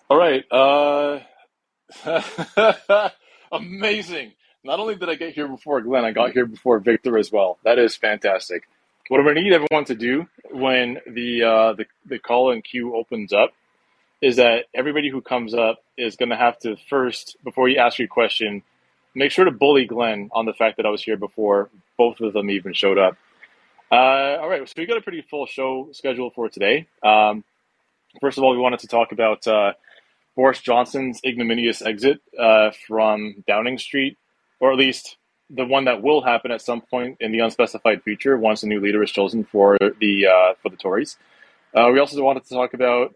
All right. Amazing. Not only did I get here before Glenn, I got here before Victor as well. That is fantastic. What I'm going to need everyone to do when the call and queue opens up is that everybody who comes up is going to have to first, before you ask your question, make sure to bully Glenn on the fact that I was here before both of them even showed up. All right, so we got a pretty full show scheduled for today. First of all, we wanted to talk about Boris Johnson's ignominious exit from Downing Street, or at least the one that will happen at some point in the unspecified future once a new leader is chosen for the Tories. We also wanted to talk about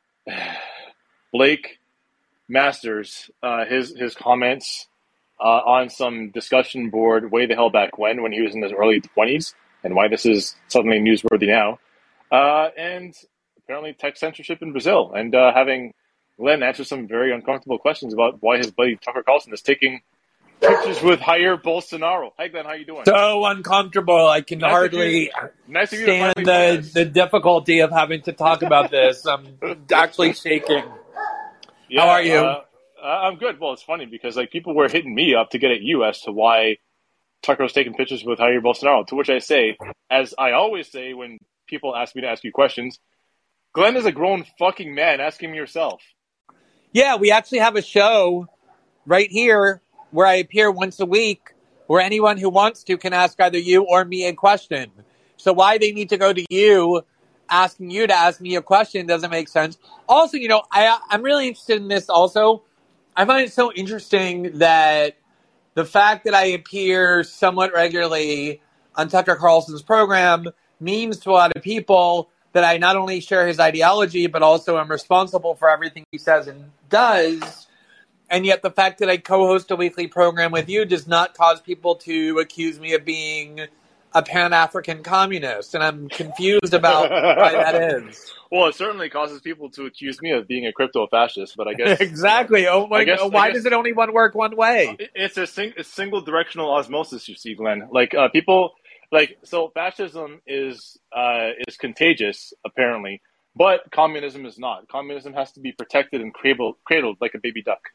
Blake Masters, his comments on some discussion board way the hell back when he was in his early 20s, and why this is suddenly newsworthy now, and apparently tech censorship in Brazil, and having Glenn answer some very uncomfortable questions about why his buddy Tucker Carlson is taking pictures with Jair Bolsonaro. Hi, Glenn. How you doing? So uncomfortable. I can hardly stand the difficulty of having to talk about this. I'm actually shaking. Yeah, how are you? I'm good. Well, it's funny because people were hitting me up to get at you as to why Tucker was taking pictures with Jair Bolsonaro, to which I say, as I always say when people ask me to ask you questions, Glenn is a grown fucking man. Ask him yourself. Yeah, we actually have a show right here where I appear once a week where anyone who wants to can ask either you or me a question. So why they need to go to you asking you to ask me a question doesn't make sense. Also, I'm really interested in this also. I find it so interesting that the fact that I appear somewhat regularly on Tucker Carlson's program means to a lot of people that I not only share his ideology, but also am responsible for everything he says and does. And yet the fact that I co-host a weekly program with you does not cause people to accuse me of being a Pan-African communist. And I'm confused about why that is. Well, it certainly causes people to accuse me of being a crypto-fascist, but I guess... Exactly. Why does it only work one way? It's a single directional osmosis, you see, Glenn. People... so fascism is contagious, apparently, but communism is not. Communism has to be protected and cradled like a baby duck.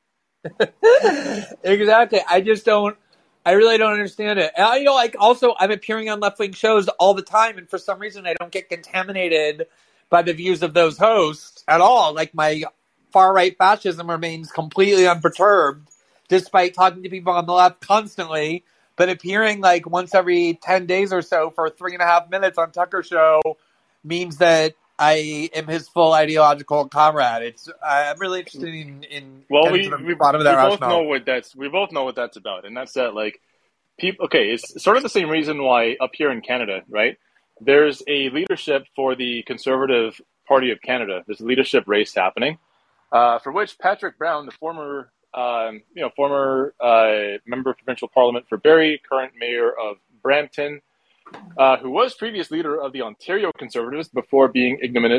Exactly. I really don't understand it. And, also, I'm appearing on left-wing shows all the time, and for some reason I don't get contaminated by the views of those hosts at all. My far-right fascism remains completely unperturbed, despite talking to people on the left constantly. But appearing once every 10 days or so for 3.5 minutes on Tucker Show means that I am his full ideological comrade. I'm really interested in we bottom of that rationale. We both know what that's about, and that's that people. Okay, it's sort of the same reason why up here in Canada, right? There's a leadership for the Conservative Party of Canada. There's a leadership race happening, for which Patrick Brown, the former member of provincial parliament for Barrie, current mayor of Brampton, who was previous leader of the Ontario Conservatives before being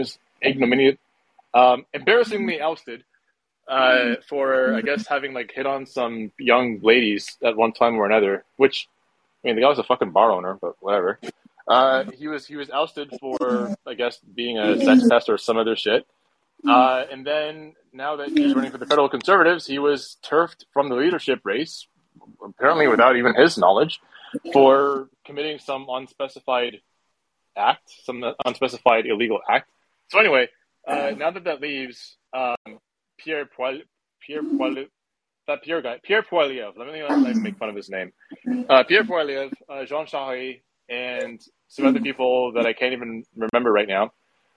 embarrassingly ousted for, I guess, having hit on some young ladies at one time or another. Which, the guy was a fucking bar owner, but whatever. He was ousted for, I guess, being a sex pest or some other shit. And then now that he's running for the federal Conservatives, he was turfed from the leadership race, apparently without even his knowledge, for committing some unspecified illegal act. So anyway, now that leaves Pierre Poilievre. Let me make fun of his name. Pierre Poilievre, Jean Charest, and some other people that I can't even remember right now.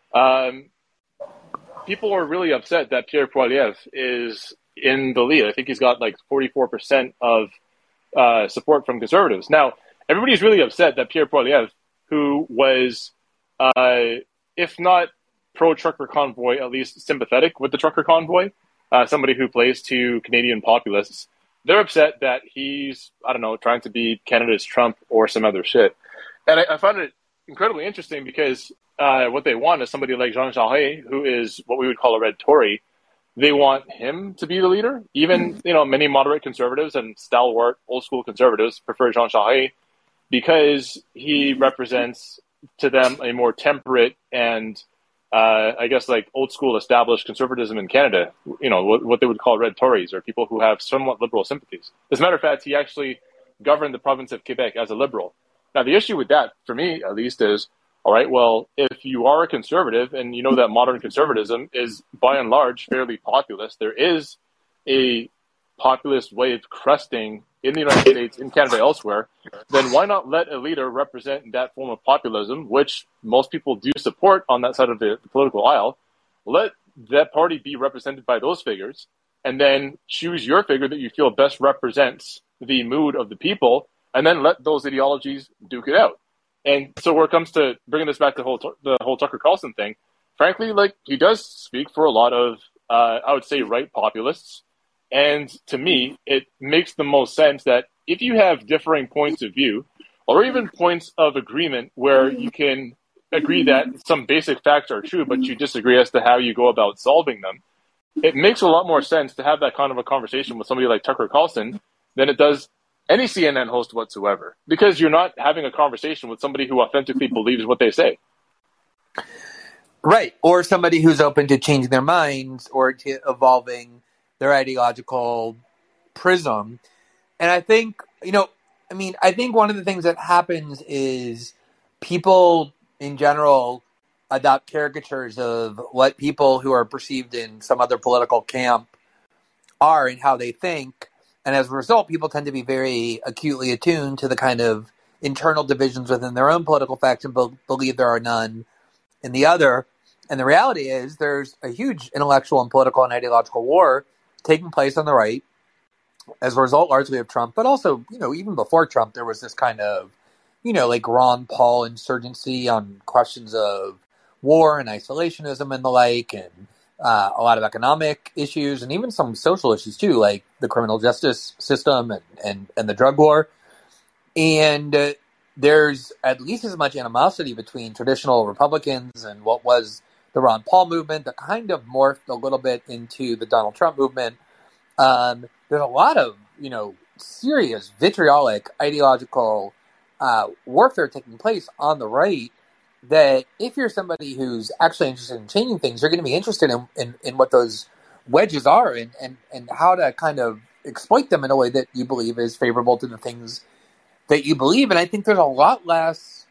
People are really upset that Pierre Poilievre is in the lead. I think he's got 44% of support from Conservatives. Now, everybody's really upset that Pierre Poilievre, who was, if not pro-trucker convoy, at least sympathetic with the trucker convoy, somebody who plays to Canadian populists, they're upset that he's, trying to be Canada's Trump or some other shit. And I found it incredibly interesting because what they want is somebody like Jean Charest, who is what we would call a red Tory. They want him to be the leader. Even, many moderate conservatives and stalwart old school conservatives prefer Jean Charest because he represents to them a more temperate and I guess like old school established conservatism in Canada, what they would call red Tories or people who have somewhat liberal sympathies. As a matter of fact, he actually governed the province of Quebec as a liberal. Now, the issue with that, for me at least, is all right, well, if you are a conservative and you know that modern conservatism is by and large fairly populist, there is a populist wave cresting in the United States, in Canada, elsewhere, then why not let a leader represent that form of populism, which most people do support on that side of the political aisle? Let that party be represented by those figures, and then choose your figure that you feel best represents the mood of the people, and then let those ideologies duke it out. And so where it comes to bringing this back to the whole Tucker Carlson thing, frankly, like, he does speak for a lot of, I would say, right populists. And to me, it makes the most sense that if you have differing points of view, or even points of agreement where you can agree that some basic facts are true, but you disagree as to how you go about solving them, it makes a lot more sense to have that kind of a conversation with somebody like Tucker Carlson than it does any CNN host whatsoever, because you're not having a conversation with somebody who authentically believes what they say. Right. Or somebody who's open to changing their minds or to evolving their ideological prism. And I think, I think one of the things that happens is people in general adopt caricatures of what people who are perceived in some other political camp are and how they think. And as a result, people tend to be very acutely attuned to the kind of internal divisions within their own political faction, believe there are none in the other. And the reality is there's a huge intellectual and political and ideological war taking place on the right as a result largely of Trump. But also, even before Trump, there was this kind of, like Ron Paul insurgency on questions of war and isolationism and the like, and a lot of economic issues and even some social issues too, like the criminal justice system and the drug war. And there's at least as much animosity between traditional Republicans and what was the Ron Paul movement that kind of morphed a little bit into the Donald Trump movement. There's a lot of, serious vitriolic ideological warfare taking place on the right, that if you're somebody who's actually interested in changing things, you're going to be interested in what those wedges are and how to kind of exploit them in a way that you believe is favorable to the things that you believe. And I think there's a lot less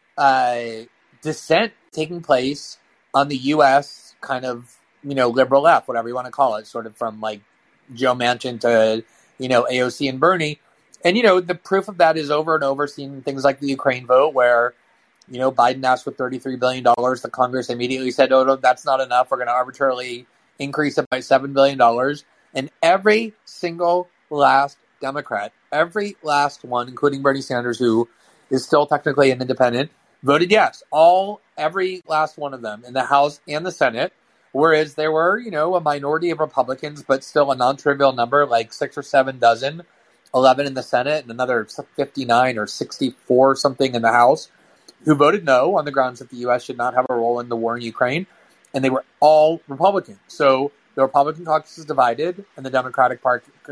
dissent taking place on the U.S. kind of, liberal left, whatever you want to call it, sort of from like Joe Manchin to, AOC and Bernie. And, the proof of that is over and over seen things like the Ukraine vote where, Biden asked for $33 billion. The Congress immediately said, oh, no, that's not enough. We're going to arbitrarily increase it by $7 billion. And every single last Democrat, every last one, including Bernie Sanders, who is still technically an independent, voted yes. Every last one of them in the House and the Senate, whereas there were, a minority of Republicans, but still a non-trivial number, like 6 or 7 dozen, 11 in the Senate and another 59 or 64 something in the House, who voted no on the grounds that the U.S. should not have a role in the war in Ukraine, and they were all Republicans. So the Republican caucus is divided, and the Democratic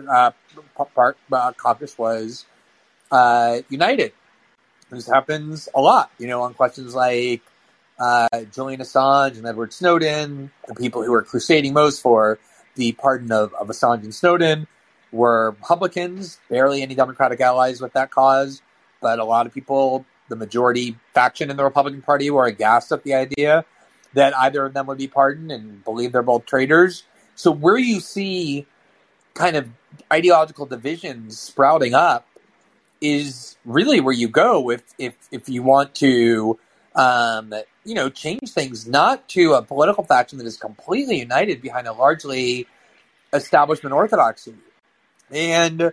caucus was united. This happens a lot, on questions like Julian Assange and Edward Snowden. The people who are crusading most for the pardon of Assange and Snowden were Republicans, barely any Democratic allies with that cause, but a lot of people, the majority faction in the Republican Party, were aghast at the idea that either of them would be pardoned and believe they're both traitors. So where you see kind of ideological divisions sprouting up is really where you go if you want to change things, not to a political faction that is completely united behind a largely establishment orthodoxy. And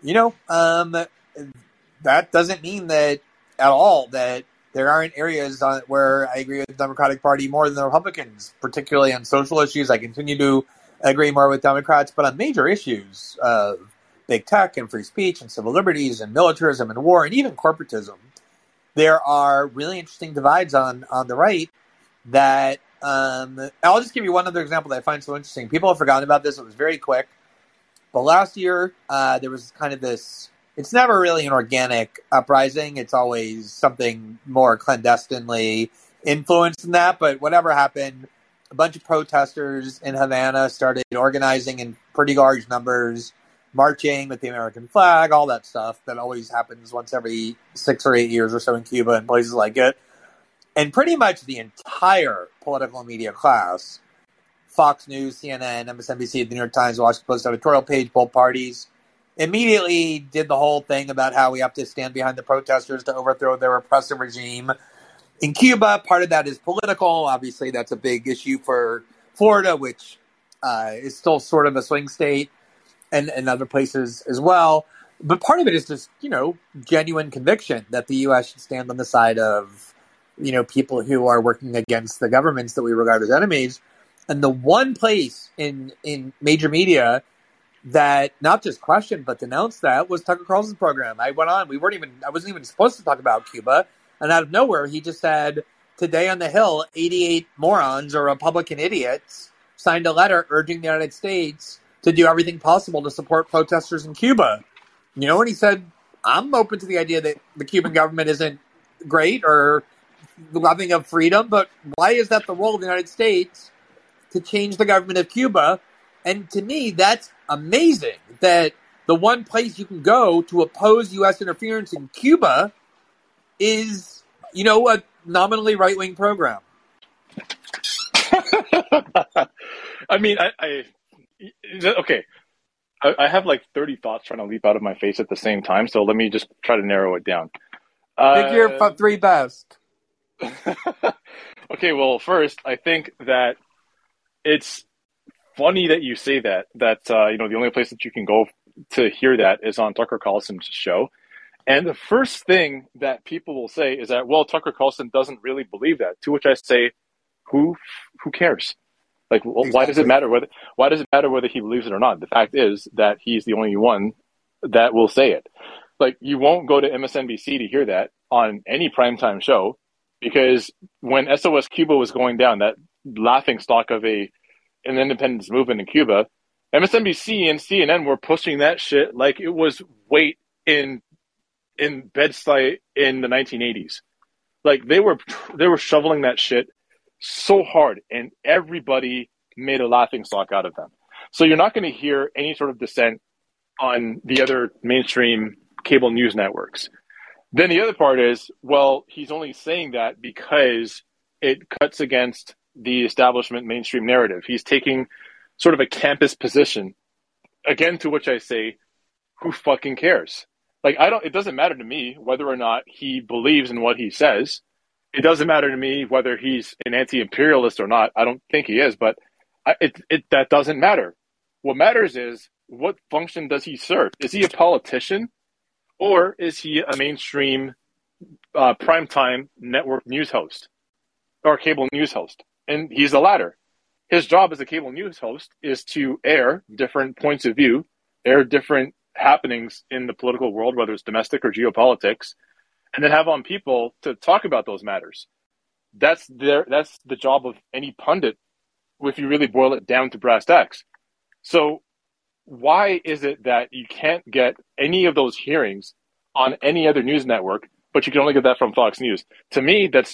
that doesn't mean that at all that there aren't areas where I agree with the Democratic Party more than the Republicans, particularly on social issues. I continue to agree more with Democrats, but on major issues of big tech and free speech and civil liberties and militarism and war and even corporatism, there are really interesting divides on the right that I'll just give you one other example that I find so interesting. People have forgotten about this. It was very quick. But last year, there was kind of this, it's never really an organic uprising. It's always something more clandestinely influence in that, but whatever happened, a bunch of protesters in Havana started organizing in pretty large numbers, marching with the American flag, all that stuff that always happens once every 6 or 8 years or so in Cuba and places like it. And pretty much the entire political media class, Fox News, CNN, MSNBC, the New York Times, Washington Post editorial page, both parties, immediately did the whole thing about how we have to stand behind the protesters to overthrow their oppressive regime. In Cuba, part of that is political. Obviously, that's a big issue for Florida, which is still sort of a swing state, and other places as well. But part of it is just, genuine conviction that the U.S. should stand on the side of, people who are working against the governments that we regard as enemies. And the one place in major media that not just questioned but denounced that was Tucker Carlson's program. I wasn't even supposed to talk about Cuba. And out of nowhere, he just said, today on the Hill, 88 morons or Republican idiots signed a letter urging the United States to do everything possible to support protesters in Cuba. And he said, I'm open to the idea that the Cuban government isn't great or loving of freedom, but why is that the role of the United States to change the government of Cuba? And to me, that's amazing that the one place you can go to oppose U.S. interference in Cuba is, a nominally right-wing program. I mean, okay. I have like 30 thoughts trying to leap out of my face at the same time, so let me just try to narrow it down. Pick your 3 best. Okay, well, first, I think that it's funny that you say that the only place that you can go to hear that is on Tucker Carlson's show. And the first thing that people will say is that, well, Tucker Carlson doesn't really believe that. To which I say, who cares? Like, exactly. Why does it matter whether he believes it or not? The fact is that he's the only one that will say it. Like, you won't go to MSNBC to hear that on any primetime show, because when SOS Cuba was going down, that laughing stock of an independence movement in Cuba, MSNBC and CNN were pushing that shit like it was weight in Bed-Stuy in the 1980s. Like, they were shoveling that shit so hard, and everybody made a laughing stock out of them. So you're not going to hear any sort of dissent on the other mainstream cable news networks. Then the other part is, well, he's only saying that because it cuts against the establishment mainstream narrative. He's taking sort of a campus position. Again, to which I say, who fucking cares? Like, it doesn't matter to me whether or not he believes in what he says. It doesn't matter to me whether he's an anti-imperialist or not. I don't think he is, but that doesn't matter. What matters is, what function does he serve? Is he a politician, or is he a mainstream primetime network news host or cable news host? And he's the latter. His job as a cable news host is to air different points of view, air different happenings in the political world, whether it's domestic or geopolitics, and then have on people to talk about those matters. That's the job of any pundit, if you really boil it down to brass tacks. So why is it that you can't get any of those hearings on any other news network, but you can only get that from Fox News? To me, that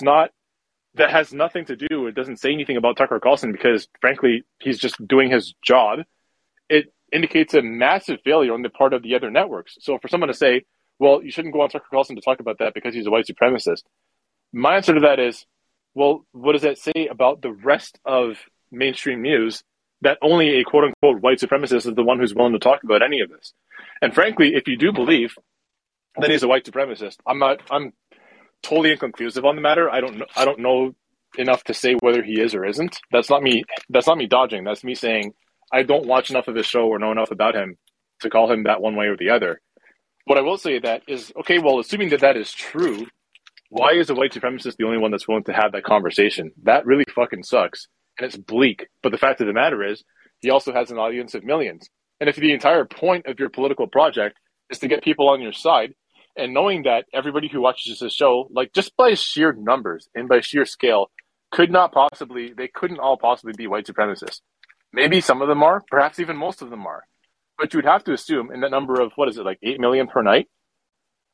has nothing to do. It doesn't say anything about Tucker Carlson, because frankly, he's just doing his job. It indicates a massive failure on the part of the other networks. So for someone to say, well, you shouldn't go on Tucker Carlson to talk about that because he's a white supremacist, my answer to that is, well, what does that say about the rest of mainstream news that only a quote-unquote white supremacist is the one who's willing to talk about any of this? And frankly, if you do believe that he's a white supremacist, I'm totally inconclusive on the matter. I don't know enough to say whether he is or isn't. That's not me dodging. That's me saying I don't watch enough of his show or know enough about him to call him that one way or the other. What I will say that is, okay, well, assuming that is true, why is a white supremacist the only one that's willing to have that conversation? That really fucking sucks. And it's bleak. But the fact of the matter is, he also has an audience of millions. And if the entire point of your political project is to get people on your side, and knowing that everybody who watches this show, like, just by sheer numbers and by sheer scale, couldn't all possibly be white supremacists. Maybe some of them are, perhaps even most of them are. But you would have to assume in that number of, 8 million per night?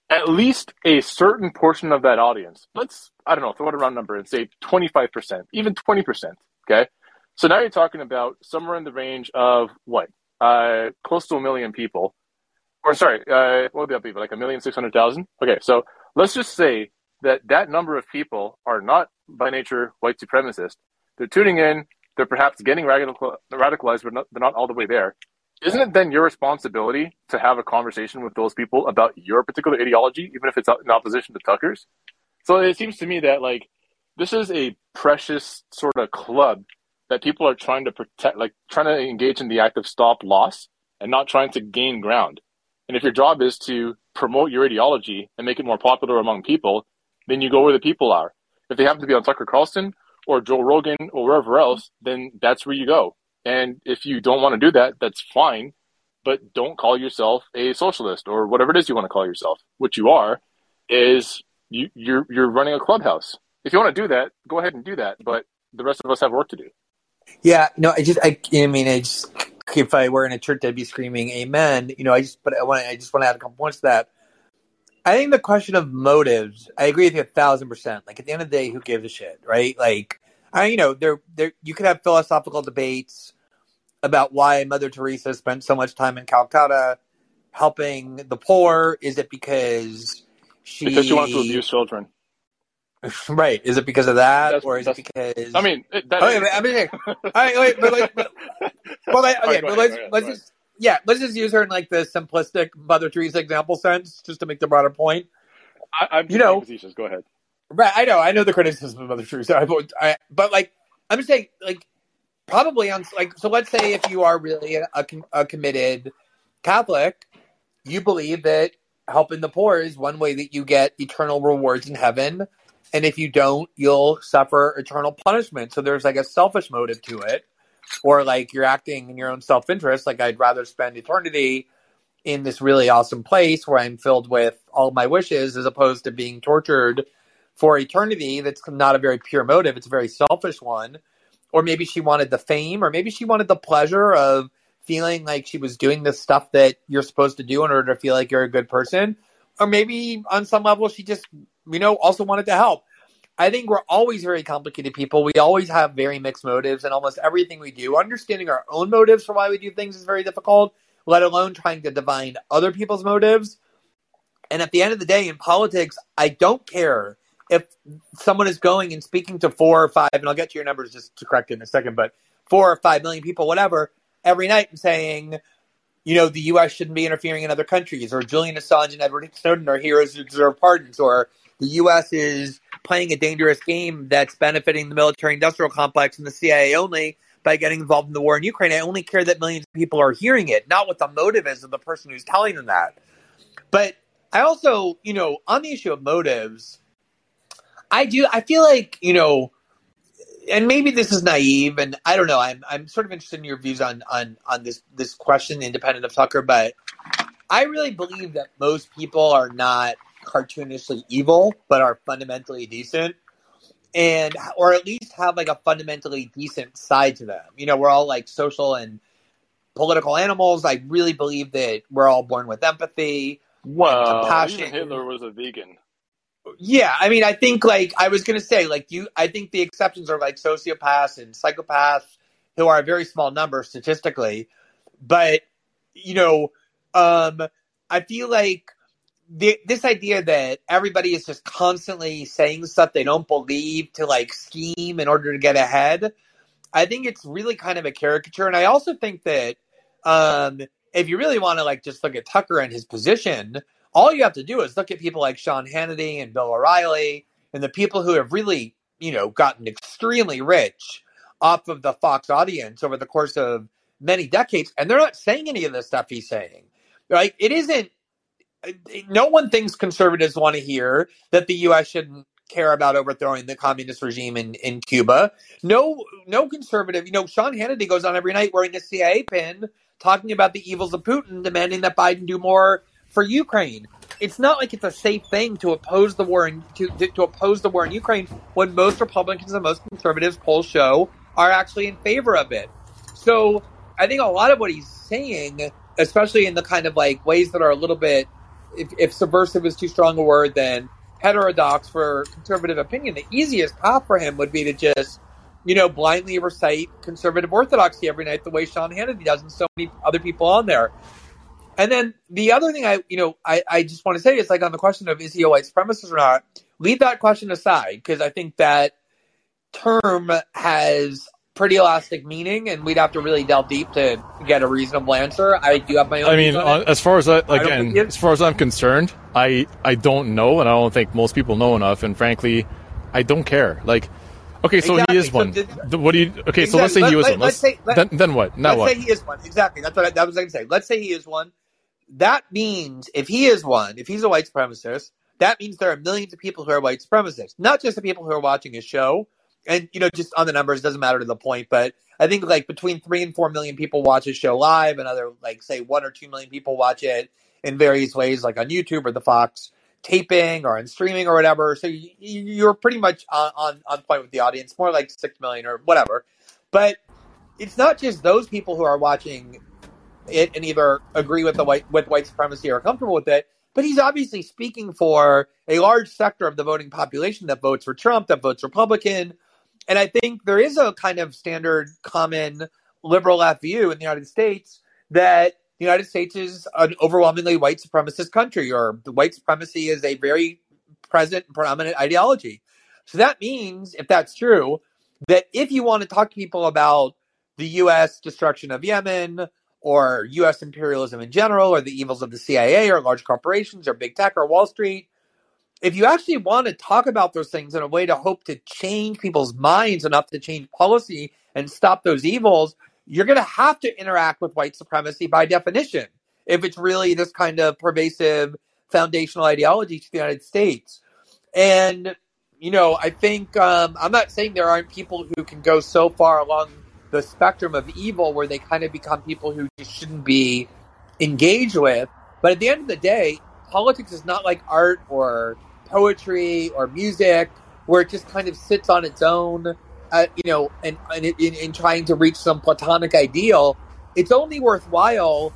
at least a certain portion of that audience, let's, I don't know, throw out a round number and say 25%, even 20%. Okay. So now you're talking about somewhere in the range of what? Close to a million people. Or sorry, what would that be? Like 1,600,000? Okay. So let's just say that that number of people are not by nature white supremacist. They're tuning in. They're perhaps getting radicalized, but they're not all the way there. Isn't it then your responsibility to have a conversation with those people about your particular ideology, even if it's in opposition to Tucker's? So it seems to me that like this is a precious sort of club that people are trying to protect, like trying to engage in the act of stop loss and not trying to gain ground. And if your job is to promote your ideology and make it more popular among people, then you go where the people are. If they happen to be on Tucker Carlson or Joe Rogan or wherever else, then that's where you go. And if you don't want to do that, that's fine. But don't call yourself a socialist or whatever it is you want to call yourself. What you are is you're running a clubhouse. If you want to do that, go ahead and do that. But the rest of us have work to do. Yeah, no, if I were in a church, I'd be screaming "Amen." I just want to add a couple points to that. I think the question of motives, I agree with you 1,000%. Like at the end of the day, who gives a shit, right? Like, you could have philosophical debates about why Mother Teresa spent so much time in Calcutta helping the poor. Is it because she wanted to abuse children? Right. Is it because of that, or is it because? I mean, let's just use her in like the simplistic Mother Teresa example sense, just to make the broader point. I'm facetious. Go ahead. Right. I know the criticism of Mother Teresa, but like I'm just saying, like probably on like so. Let's say if you are really a committed Catholic, you believe that helping the poor is one way that you get eternal rewards in heaven. And if you don't, you'll suffer eternal punishment. So there's like a selfish motive to it. Or like you're acting in your own self-interest. Like I'd rather spend eternity in this really awesome place where I'm filled with all my wishes as opposed to being tortured for eternity. That's not a very pure motive. It's a very selfish one. Or maybe she wanted the fame, or maybe she wanted the pleasure of feeling like she was doing the stuff that you're supposed to do in order to feel like you're a good person. Or maybe on some level she just also wanted to help. I think we're always very complicated people. We always have very mixed motives in almost everything we do. Understanding our own motives for why we do things is very difficult, let alone trying to divine other people's motives. And at the end of the day, in politics, I don't care if someone is going and speaking to 4 or 5, and I'll get to your numbers just to correct it in a second, but 4 or 5 million people, whatever, every night and saying, the U.S. shouldn't be interfering in other countries, or Julian Assange and Edward Snowden are heroes who deserve pardons, or the U.S. is playing a dangerous game that's benefiting the military-industrial complex and the CIA only by getting involved in the war in Ukraine. I only care that millions of people are hearing it, not what the motive is of the person who's telling them that. But I also, on the issue of motives, I feel like, and maybe this is naive, and I don't know. I'm sort of interested in your views on this question, independent of Tucker. But I really believe that most people are not cartoonishly evil, but are fundamentally decent, or at least have like a fundamentally decent side to them. We're all like social and political animals. I really believe that we're all born with empathy. Well, compassion. Even Hitler was a vegan. Yeah, I mean, I think like I was going to say, like I think the exceptions are like sociopaths and psychopaths, who are a very small number statistically. But I feel like this idea that everybody is just constantly saying stuff they don't believe to like scheme in order to get ahead, I think it's really kind of a caricature. And I also think that if you really want to like just look at Tucker and his position, all you have to do is look at people like Sean Hannity and Bill O'Reilly and the people who have really, gotten extremely rich off of the Fox audience over the course of many decades. And they're not saying any of the stuff he's saying. Right? It isn't. No one thinks conservatives want to hear that the U.S. shouldn't care about overthrowing the communist regime in Cuba. No conservative. Sean Hannity goes on every night wearing a CIA pin, talking about the evils of Putin, demanding that Biden do more for Ukraine. It's not like it's a safe thing to oppose the war to oppose the war in Ukraine when most Republicans and most conservatives polls show are actually in favor of it. So I think a lot of what he's saying, especially in the kind of like ways that are a little bit if subversive is too strong a word, then heterodox for conservative opinion, the easiest path for him would be to just, blindly recite conservative orthodoxy every night the way Sean Hannity does and so many other people on there. And then the other thing I just want to say is, like, on the question of is he a white supremacist or not, leave that question aside, because I think that term has pretty elastic meaning, and we'd have to really delve deep to get a reasonable answer. I do have my own. I mean, as far as as far as I'm concerned, I don't know, and I don't think most people know enough. And frankly, I don't care. Like, okay, so exactly. He is one. What do you? Okay, exactly. So let's say he was one. Then what? Now let's say he is one. Exactly. That's what I was going to say. Let's say he is one. That means if he is one, if he's a white supremacist, that means there are millions of people who are white supremacists, not just the people who are watching his show. And, just on the numbers, doesn't matter to the point, but I think like between 3 and 4 million people watch his show live, and other, like, say 1 or 2 million people watch it in various ways, like on YouTube or the Fox taping or on streaming or whatever. So you're pretty much on point with the audience, more like 6 million or whatever. But it's not just those people who are watching it and either agree with white supremacy or are comfortable with it, but he's obviously speaking for a large sector of the voting population that votes for Trump, that votes Republican. And I think there is a kind of standard common liberal left view in the United States that the United States is an overwhelmingly white supremacist country, or the white supremacy is a very present and predominant ideology. So that means, if that's true, that if you want to talk to people about the U.S. destruction of Yemen, or U.S. imperialism in general, or the evils of the CIA, or large corporations, or big tech, or Wall Street, if you actually want to talk about those things in a way to hope to change people's minds enough to change policy and stop those evils, you're going to have to interact with white supremacy by definition, if it's really this kind of pervasive foundational ideology to the United States. And, I think, I'm not saying there aren't people who can go so far along the spectrum of evil where they kind of become people who just shouldn't be engaged with. But at the end of the day, politics is not like art or poetry or music, where it just kind of sits on its own, and in trying to reach some platonic ideal. It's only worthwhile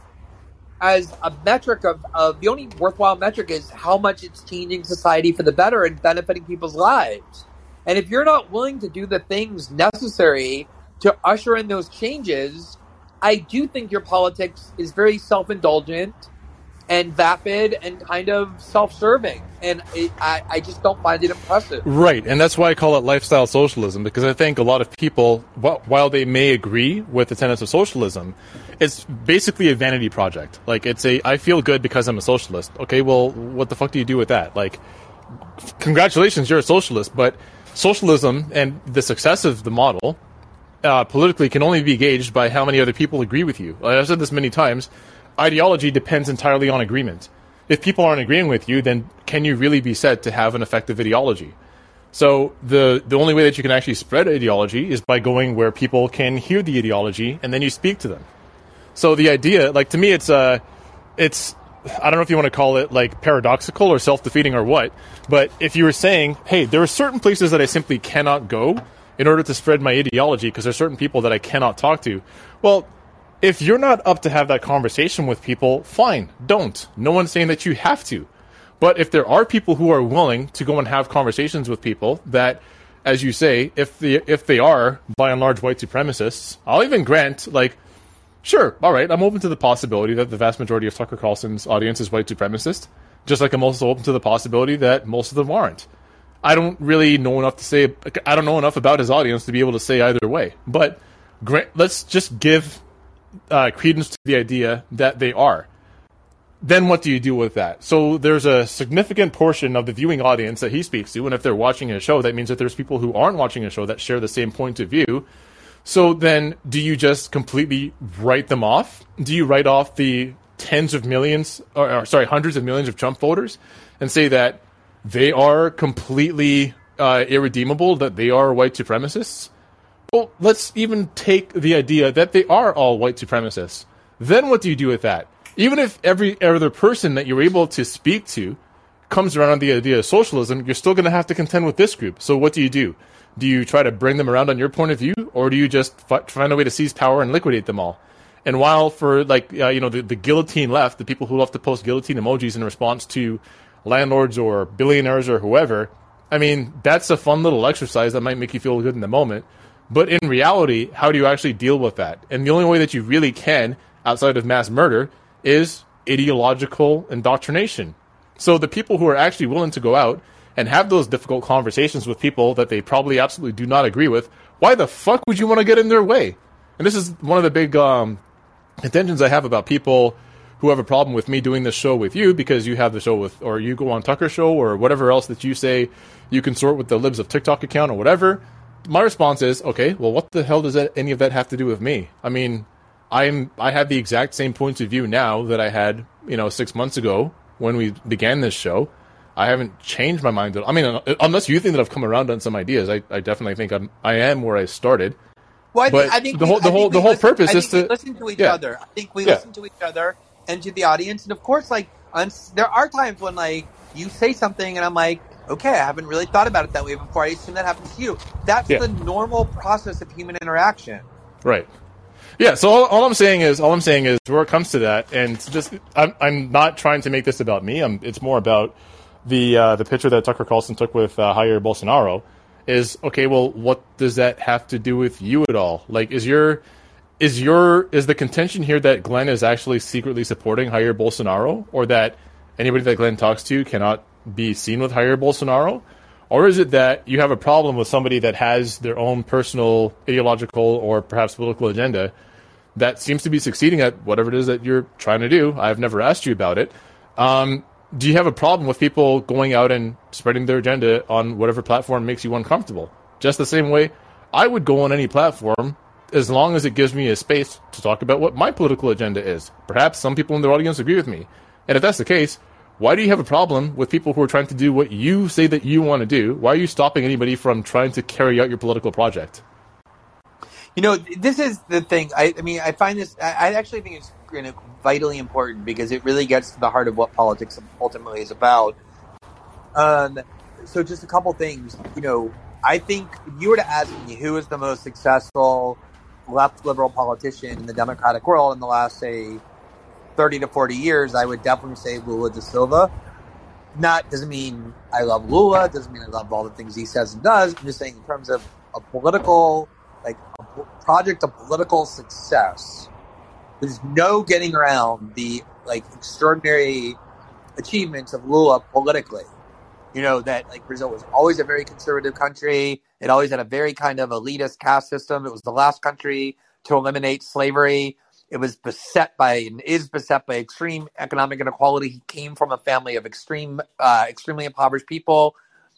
as a metric of the only worthwhile metric is how much it's changing society for the better and benefiting people's lives. And if you're not willing to do the things necessary to usher in those changes, I do think your politics is very self-indulgent and vapid and kind of self-serving. And I just don't find it impressive. Right, and that's why I call it lifestyle socialism, because I think a lot of people, while they may agree with the tenets of socialism, it's basically a vanity project. Like, I feel good because I'm a socialist. Okay, well, what the fuck do you do with that? Like, congratulations, you're a socialist, but socialism and the success of the model politically can only be gauged by how many other people agree with you. I've said this many times. Ideology depends entirely on agreement. If people aren't agreeing with you, then can you really be said to have an effective ideology? So the only way that you can actually spread ideology is by going where people can hear the ideology and then you speak to them. So the idea, like, to me, it's I don't know if you want to call it like paradoxical or self-defeating or what, but if you were saying, hey, there are certain places that I simply cannot go in order to spread my ideology because there are certain people that I cannot talk to, well, if you're not up to have that conversation with people, fine, don't. No one's saying that you have to. But if there are people who are willing to go and have conversations with people that, as you say, if they are, by and large, white supremacists, I'll even grant, like, sure, all right, I'm open to the possibility that the vast majority of Tucker Carlson's audience is white supremacist, just like I'm also open to the possibility that most of them aren't. I don't really know enough to say, I don't know enough about his audience to be able to say either way. But let's just give credence to the idea that they are. Then what do you do with that? So there's a significant portion of the viewing audience that he speaks to, and if they're watching a show, that means that there's people who aren't watching a show that share the same point of view. So then do you just completely write them off? Do you write off the hundreds of millions of Trump voters and say that they are completely irredeemable, that they are white supremacists? Well, let's even take the idea that they are all white supremacists. Then what do you do with that? Even if every other person that you're able to speak to comes around on the idea of socialism, you're still going to have to contend with this group. So what do? Do you try to bring them around on your point of view, or do you just find a way to seize power and liquidate them all? And while for the guillotine left, the people who love to post guillotine emojis in response to landlords or billionaires or whoever, I mean, that's a fun little exercise that might make you feel good in the moment. But in reality, how do you actually deal with that? And the only way that you really can, outside of mass murder, is ideological indoctrination. So the people who are actually willing to go out and have those difficult conversations with people that they probably absolutely do not agree with, why the fuck would you want to get in their way? And this is one of the big contentions I have about people who have a problem with me doing this show with you, because you have the show with, or you go on Tucker's show or whatever else that you say you consort with the Libs of TikTok account or whatever. My response is, okay, well, what the hell does any of that have to do with me? I mean, I have the exact same points of view now that I had, 6 months ago when we began this show. I haven't changed my mind. I mean, unless you think that I've come around on some ideas, I definitely think I am where I started. Well, I think the whole purpose is to listen to each other. I think we listen to each other and to the audience, and of course, there are times when you say something, and I'm like, okay, I haven't really thought about it that way before. I assume that happens to you. That's the normal process of human interaction. Right. Yeah. So all I'm saying is where it comes to that, and just I'm not trying to make this about me. It's more about the picture that Tucker Carlson took with Jair Bolsonaro. Is okay. Well, what does that have to do with you at all? Like, is the contention here that Glenn is actually secretly supporting Jair Bolsonaro, or that anybody that Glenn talks to cannot be seen with Jair Bolsonaro? Or is it that you have a problem with somebody that has their own personal ideological or perhaps political agenda that seems to be succeeding at whatever it is that you're trying to do? I've never asked you about it. Do you have a problem with people going out and spreading their agenda on whatever platform makes you uncomfortable? Just the same way I would go on any platform as long as it gives me a space to talk about what my political agenda is. Perhaps some people in the audience agree with me. And if that's the case, why do you have a problem with people who are trying to do what you say that you want to do? Why are you stopping anybody from trying to carry out your political project? This is the thing. I find this, I actually think it's vitally important, because it really gets to the heart of what politics ultimately is about. So just a couple things. I think if you were to ask me who is the most successful left liberal politician in the democratic world in the last, say, 30 to 40 years, I would definitely say Lula da Silva. Doesn't mean I love Lula, doesn't mean I love all the things he says and does. I'm just saying in terms of a political, a project of political success, there's no getting around the extraordinary achievements of Lula politically. That Brazil was always a very conservative country. It always had a very kind of elitist caste system. It was the last country to eliminate slavery. It was beset by extreme economic inequality. He came from a family of extremely impoverished people.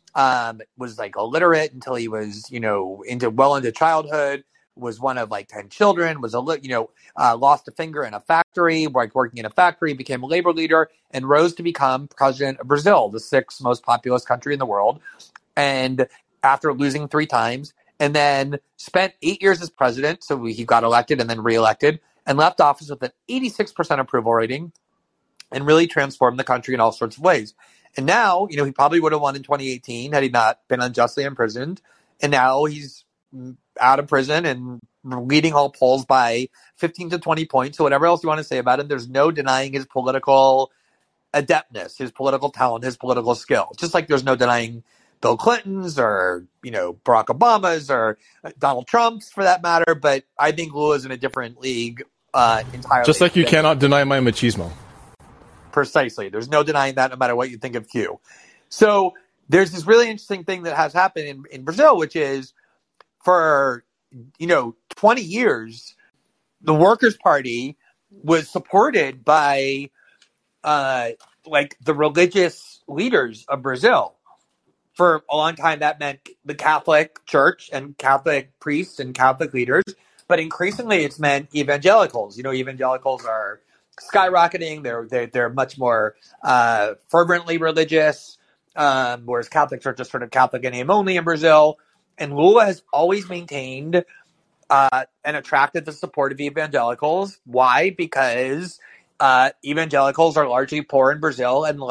Was illiterate until he was, into childhood. Was one of 10 children. Was lost a finger in a factory, working in a factory. Became a labor leader and rose to become president of Brazil, the sixth most populous country in the world. And after losing 3 times, and then spent 8 years as president, so he got elected and then reelected, and left office with an 86% approval rating, and really transformed the country in all sorts of ways. And now, he probably would have won in 2018 had he not been unjustly imprisoned. And now he's out of prison and leading all polls by 15 to 20 points. So whatever else you want to say about him, there's no denying his political adeptness, his political talent, his political skill. Just like there's no denying Bill Clinton's or, Barack Obama's or Donald Trump's for that matter. But I think Lula's in a different league entirely. Just like you cannot deny my machismo. Precisely. There's no denying that, no matter what you think of Q. So there's this really interesting thing that has happened in Brazil, which is for, 20 years, the Workers' Party was supported by the religious leaders of Brazil. For a long time, that meant the Catholic Church and Catholic priests and Catholic leaders. But increasingly, it's meant evangelicals. Evangelicals are skyrocketing. They're much more fervently religious, whereas Catholics are just sort of Catholic in name only in Brazil. And Lula has always maintained and attracted the support of evangelicals. Why? Because evangelicals are largely poor in Brazil, and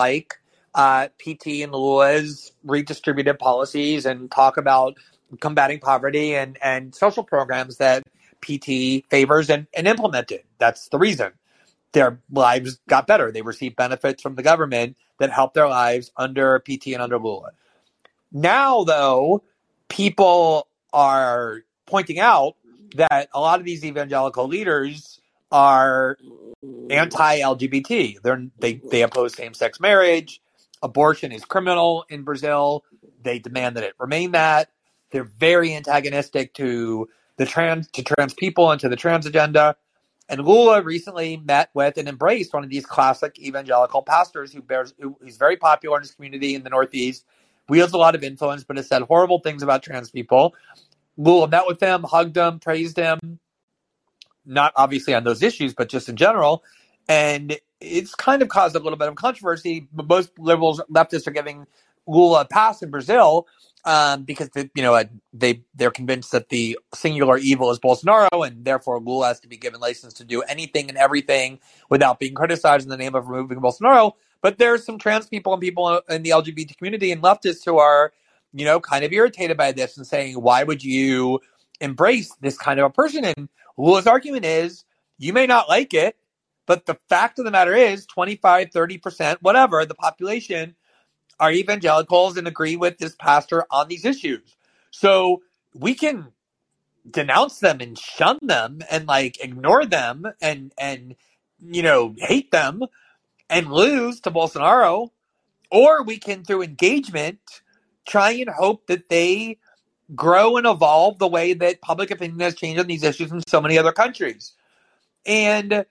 PT and Lula's redistributive policies and talk about combating poverty and social programs that PT favors and implemented. that's the reason. Their lives got better. They received benefits from the government that helped their lives under PT and under Lula. Now, though, people are pointing out that a lot of these evangelical leaders are anti-LGBT. They oppose same-sex marriage. Abortion is criminal in Brazil. They demand that it remain that. They're very antagonistic to trans people and to the trans agenda. And Lula recently met with and embraced one of these classic evangelical pastors who's very popular in his community in the Northeast, wields a lot of influence, but has said horrible things about trans people. Lula met with him, hugged him, praised him, not obviously on those issues, but just in general. And it's kind of caused a little bit of controversy. Most liberals, leftists are giving Lula a pass in Brazil because they're convinced that the singular evil is Bolsonaro, and therefore Lula has to be given license to do anything and everything without being criticized in the name of removing Bolsonaro. But there's some trans people and people in the LGBT community and leftists who are, kind of irritated by this and saying, why would you embrace this kind of a person? And Lula's argument is, you may not like it, but the fact of the matter is 25, 30%, whatever, the population are evangelicals and agree with this pastor on these issues. So we can denounce them and shun them and ignore them and hate them and lose to Bolsonaro, or we can, through engagement, try and hope that they grow and evolve the way that public opinion has changed on these issues in so many other countries. And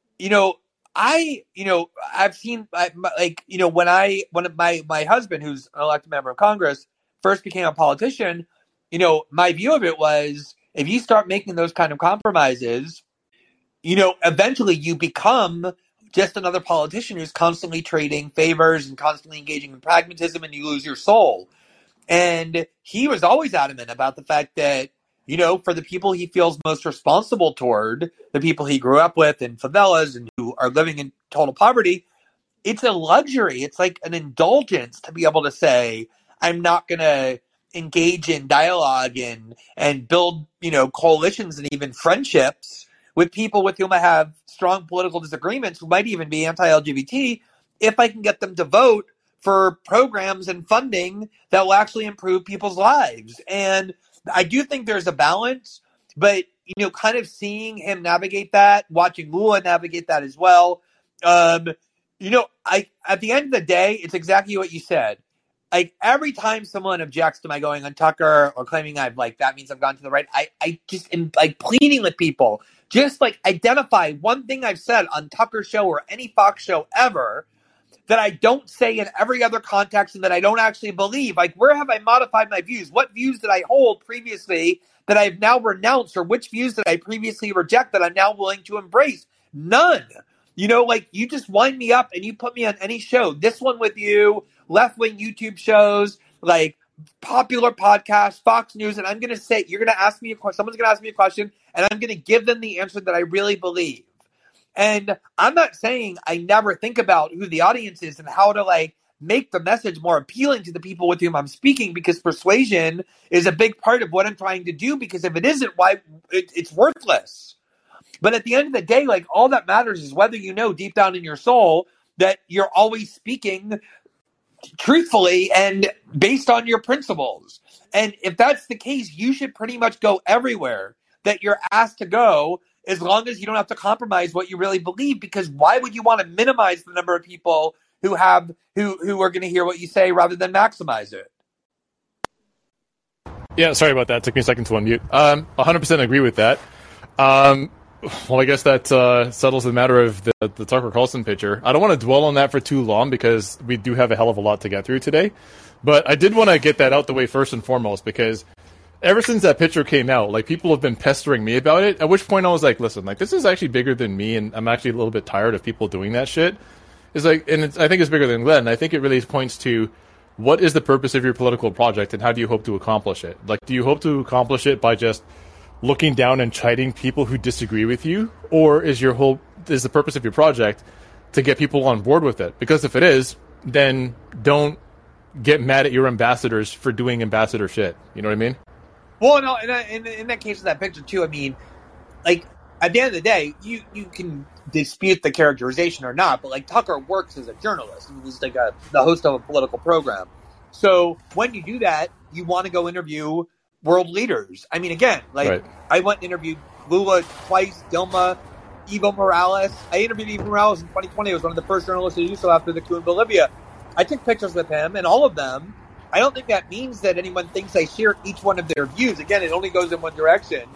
I've seen when my husband, who's an elected member of Congress, first became a politician, my view of it was, if you start making those kind of compromises, eventually you become just another politician who's constantly trading favors and constantly engaging in pragmatism, and you lose your soul. And he was always adamant about the fact that, for the people he feels most responsible toward, the people he grew up with in favelas and who are living in total poverty, it's a luxury. It's like an indulgence to be able to say, I'm not going to engage in dialogue and build, coalitions and even friendships with people with whom I have strong political disagreements, who might even be anti-LGBT, if I can get them to vote for programs and funding that will actually improve people's lives. And I do think there's a balance, but, kind of seeing him navigate that, watching Lula navigate that as well. At the end of the day, it's exactly what you said. Every time someone objects to my going on Tucker or claiming that means I've gone to the right, I just am pleading with people, just identify one thing I've said on Tucker's show or any Fox show ever that I don't say in every other context and that I don't actually believe. Where have I modified my views? What views did I hold previously that I've now renounced, or which views did I previously reject that I'm now willing to embrace? None. You just wind me up and you put me on any show. This one with you, left-wing YouTube shows, popular podcasts, Fox News, and I'm going to say, you're going to ask me a question, someone's going to ask me a question, and I'm going to give them the answer that I really believe. And I'm not saying I never think about who the audience is and how to make the message more appealing to the people with whom I'm speaking, because persuasion is a big part of what I'm trying to do, because if it isn't, why it's worthless. But at the end of the day, all that matters is whether deep down in your soul that you're always speaking truthfully and based on your principles. And if that's the case, you should pretty much go everywhere that you're asked to go, as long as you don't have to compromise what you really believe, because why would you want to minimize the number of people who are going to hear what you say rather than maximize it? Yeah, sorry about that. It took me a second to unmute. 100% agree with that. Well, I guess that settles the matter of the Tucker Carlson picture. I don't want to dwell on that for too long, because we do have a hell of a lot to get through today. But I did want to get that out the way first and foremost, because ever since that picture came out, people have been pestering me about it, at which point I was like, listen, this is actually bigger than me, and I'm actually a little bit tired of people doing that shit. I think it's bigger than Glenn. I think it really points to, what is the purpose of your political project, and how do you hope to accomplish it? Do you hope to accomplish it by just looking down and chiding people who disagree with you, or is the purpose of your project to get people on board with it? Because if it is, then don't get mad at your ambassadors for doing ambassador shit. You know what I mean? Well, no, in that case of that picture too, I mean, at the end of the day, you can dispute the characterization or not, but like Tucker works as a journalist. He's like the host of a political program. So when you do that, you want to go interview world leaders. I mean, again, like Right. I went and interviewed Lula twice, Dilma, Evo Morales. I interviewed Evo Morales in 2020. I was one of the first journalists to do so after the coup in Bolivia. I took pictures with him, and all of them. I don't think that means that anyone thinks I share each one of their views. Again, it only goes in one direction.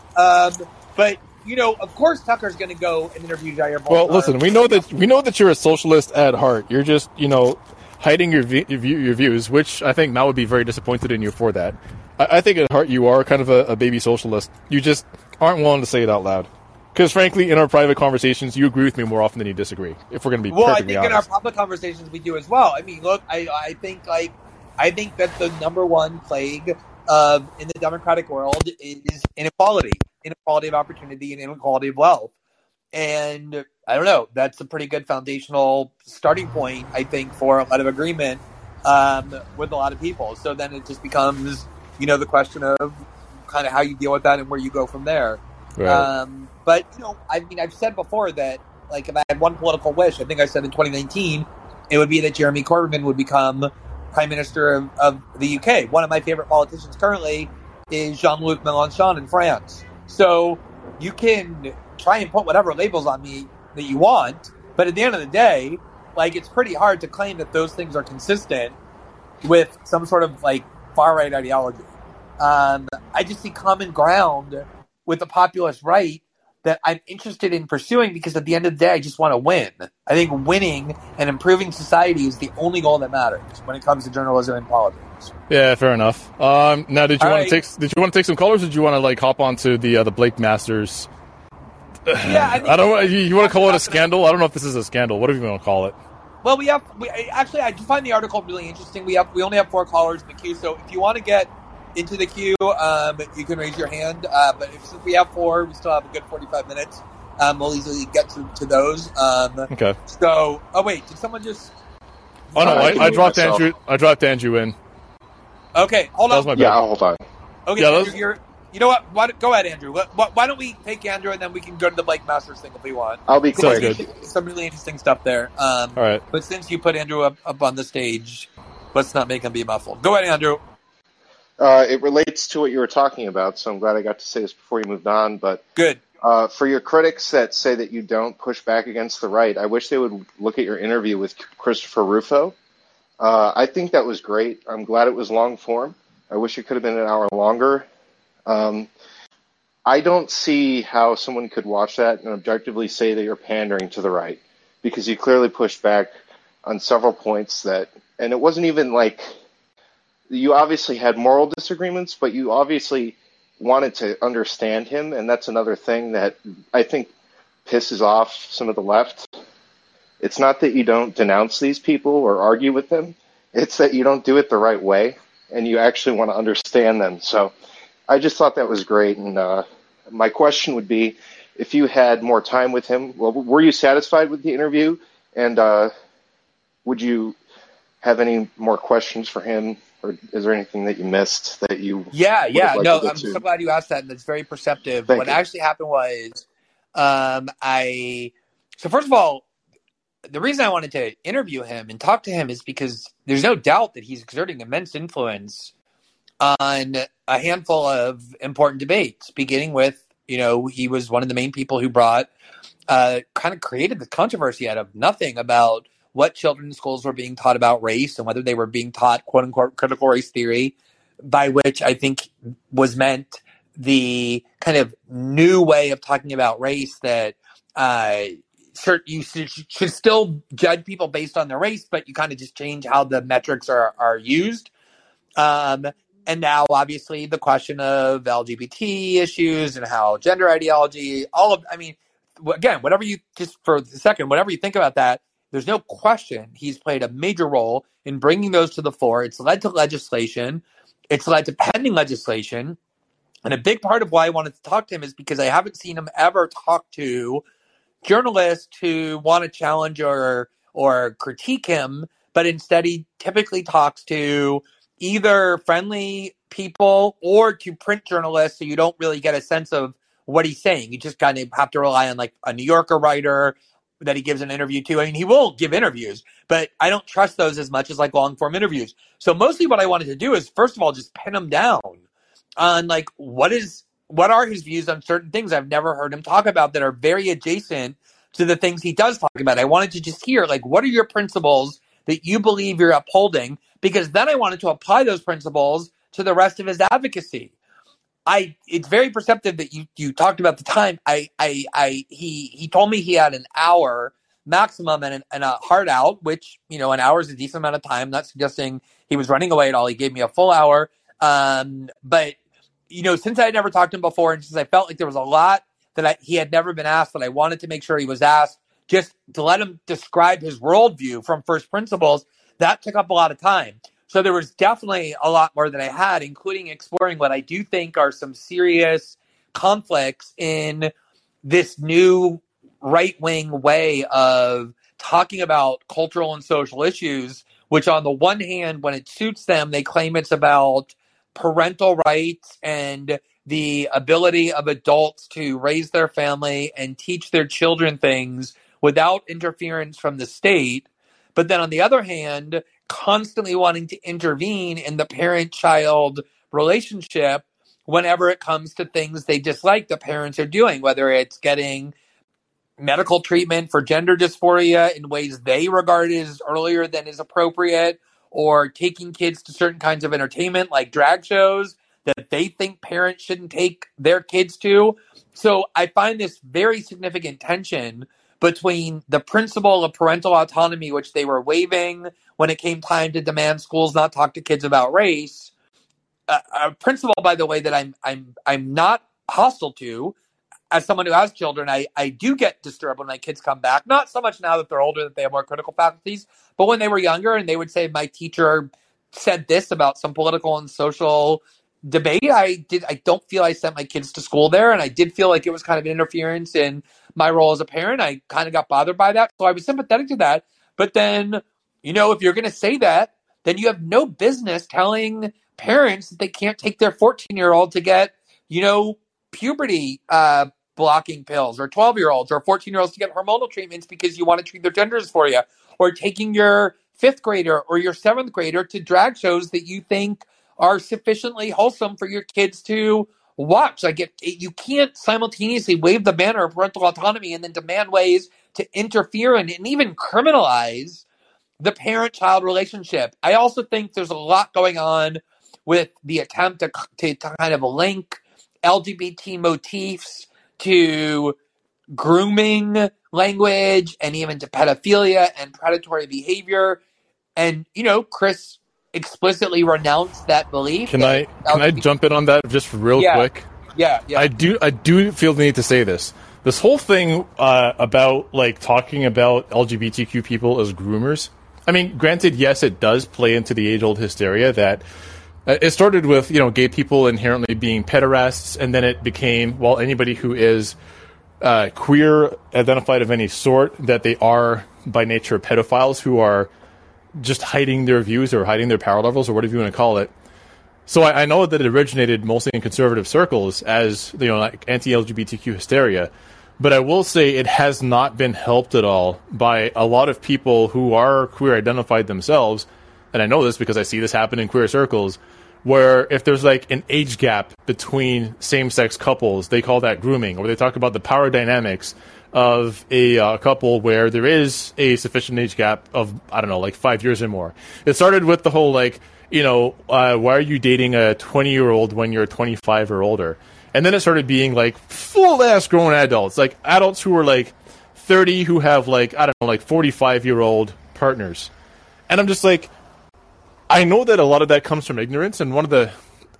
But you know, of course, Tucker's going to go and interview Jair Bolsonaro. Well, listen, we know that you're a socialist at heart. You're just, hiding your views, which I think Mao would be very disappointed in you for that. I think at heart you are kind of a baby socialist. You just aren't willing to say it out loud. Because frankly, in our private conversations, you agree with me more often than you disagree. If we're going to be perfectly honest. In our public conversations we do as well. I mean, look, I think that the number one plague in the democratic world is inequality of opportunity and inequality of wealth. And I don't know, that's a pretty good foundational starting point, I think, for a lot of agreement with a lot of people. So then it just becomes, the question of kind of how you deal with that and where you go from there. Right. But, I've said before that, like, if I had one political wish, I think I said in 2019, it would be that Jeremy Corbyn would become Prime Minister of the UK. One of my favorite politicians currently is Jean-Luc Mélenchon in France. So you can try and put whatever labels on me that you want, but at the end of the day, like, it's pretty hard to claim that those things are consistent with some sort of like far-right ideology. I just see common ground with the populist right that I'm interested in pursuing because at the end of the day, I just want to win. I think winning and improving society is the only goal that matters when it comes to journalism and politics. Yeah, fair enough. Now, did you want to take some callers, or did you want to like hop onto the Blake Masters? Yeah, I don't. You want to call it a scandal? I don't know if this is a scandal. Whatever you want to call it. Well, I do find the article really interesting. We only have 4 callers in the queue, so if you want to get into the queue, you can raise your hand. But since we have 4, we still have a good 45 minutes. We'll easily get to those. Okay. So, wait, did someone just? Oh no, I dropped myself. Andrew. I dropped Andrew in. Okay, hold on. That was my bad. Yeah, hold on. Okay, yeah, Andrew, you know what? Go ahead, Andrew. Why don't we take Andrew and then we can go to the Blake Masters thing if we want. I'll be quick. Some really interesting stuff there. All right. But since you put Andrew up on the stage, let's not make him be muffled. Go ahead, Andrew. It relates to what you were talking about, so I'm glad I got to say this before you moved on. But good. For your critics that say that you don't push back against the right, I wish they would look at your interview with Christopher Rufo. I think that was great. I'm glad it was long form. I wish it could have been an hour longer. I don't see how someone could watch that and objectively say that you're pandering to the right, because you clearly pushed back on several points and it wasn't even like you obviously had moral disagreements, but you obviously wanted to understand him, and that's another thing that I think pisses off some of the left. It's not that you don't denounce these people or argue with them, it's that you don't do it the right way, and you actually want to understand them. So I just thought that was great, and my question would be, if you had more time with him, were you satisfied with the interview, and would you have any more questions for him, or is there anything that you missed that you... Yeah, no, I'm so glad you asked that, and that's very perceptive. What actually happened was, so first of all, the reason I wanted to interview him and talk to him is because there's no doubt that he's exerting immense influence on a handful of important debates, beginning with, he was one of the main people who brought, kind of created the controversy out of nothing about what children in schools were being taught about race and whether they were being taught, quote unquote, critical race theory, by which I think was meant the kind of new way of talking about race that, you should still judge people based on their race, but you kind of just change how the metrics are used. And now, obviously, the question of LGBT issues and how gender ideology, again, whatever you think about that, there's no question he's played a major role in bringing those to the fore. It's led to legislation. It's led to pending legislation. And a big part of why I wanted to talk to him is because I haven't seen him ever talk to journalists who want to challenge or critique him, but instead he typically talks to either friendly people or to print journalists, so you don't really get a sense of what he's saying. You just kind of have to rely on like a New Yorker writer that he gives an interview to. I mean, he will give interviews, but I don't trust those as much as like long form interviews. So mostly what I wanted to do is, first of all, just pin him down on like what are his views on certain things I've never heard him talk about that are very adjacent to the things he does talk about. I wanted to just hear like, what are your principles that you believe you're upholding? Because then I wanted to apply those principles to the rest of his advocacy. It's very perceptive that you talked about the time. He told me he had an hour maximum and a hard out, which, an hour is a decent amount of time. Not suggesting he was running away at all. He gave me a full hour. But since I had never talked to him before, and since I felt like there was a lot that he had never been asked, that I wanted to make sure he was asked, just to let him describe his worldview from first principles, that took up a lot of time. So there was definitely a lot more that I had, including exploring what I do think are some serious conflicts in this new right-wing way of talking about cultural and social issues, which on the one hand, when it suits them, they claim it's about parental rights and the ability of adults to raise their family and teach their children things without interference from the state. But then on the other hand, constantly wanting to intervene in the parent-child relationship whenever it comes to things they dislike the parents are doing, whether it's getting medical treatment for gender dysphoria in ways they regard as earlier than is appropriate, or taking kids to certain kinds of entertainment like drag shows that they think parents shouldn't take their kids to. So I find this very significant tension between the principle of parental autonomy, which they were waiving when it came time to demand schools not talk to kids about race, a principle, by the way, that I'm not hostile to. As someone who has children, I do get disturbed when my kids come back. Not so much now that they're older that they have more critical faculties, but when they were younger and they would say, my teacher said this about some political and social debate, I don't feel I sent my kids to school there, and I did feel like it was kind of an interference in my role as a parent. I kind of got bothered by that, so I was sympathetic to that. But then, if you're going to say that, then you have no business telling parents that they can't take their 14-year-old to get, puberty blocking pills, or 12-year-olds or 14-year-olds to get hormonal treatments because you want to treat their genders for you, or taking your 5th grader or your 7th grader to drag shows that you think are sufficiently wholesome for your kids to watch. Like you can't simultaneously wave the banner of parental autonomy and then demand ways to interfere and even criminalize the parent-child relationship. I also think there's a lot going on with the attempt to kind of link LGBT motifs to grooming language and even to pedophilia and predatory behavior. And, Chris explicitly renounced that belief. Can I jump in on that just real quick? Yeah. I do feel the need to say this. This whole thing about like talking about LGBTQ people as groomers. I mean, granted, yes, it does play into the age-old hysteria that it started with, gay people inherently being pederasts, and then it became, well, anybody who is queer, identified of any sort, that they are by nature pedophiles who are just hiding their views or hiding their power levels or whatever you want to call it. So I know that it originated mostly in conservative circles as, like anti-LGBTQ hysteria. But I will say it has not been helped at all by a lot of people who are queer identified themselves. And I know this because I see this happen in queer circles, where if there's like an age gap between same-sex couples, they call that grooming, or they talk about the power dynamics of a couple where there is a sufficient age gap of, I don't know, like 5 years or more. It started with the whole like, why are you dating a 20-year-old when you're 25 or older? And then it started being like full-ass grown adults, like adults who are like 30 who have like, I don't know, like 45-year-old partners. And I'm just like, I know that a lot of that comes from ignorance, and one of the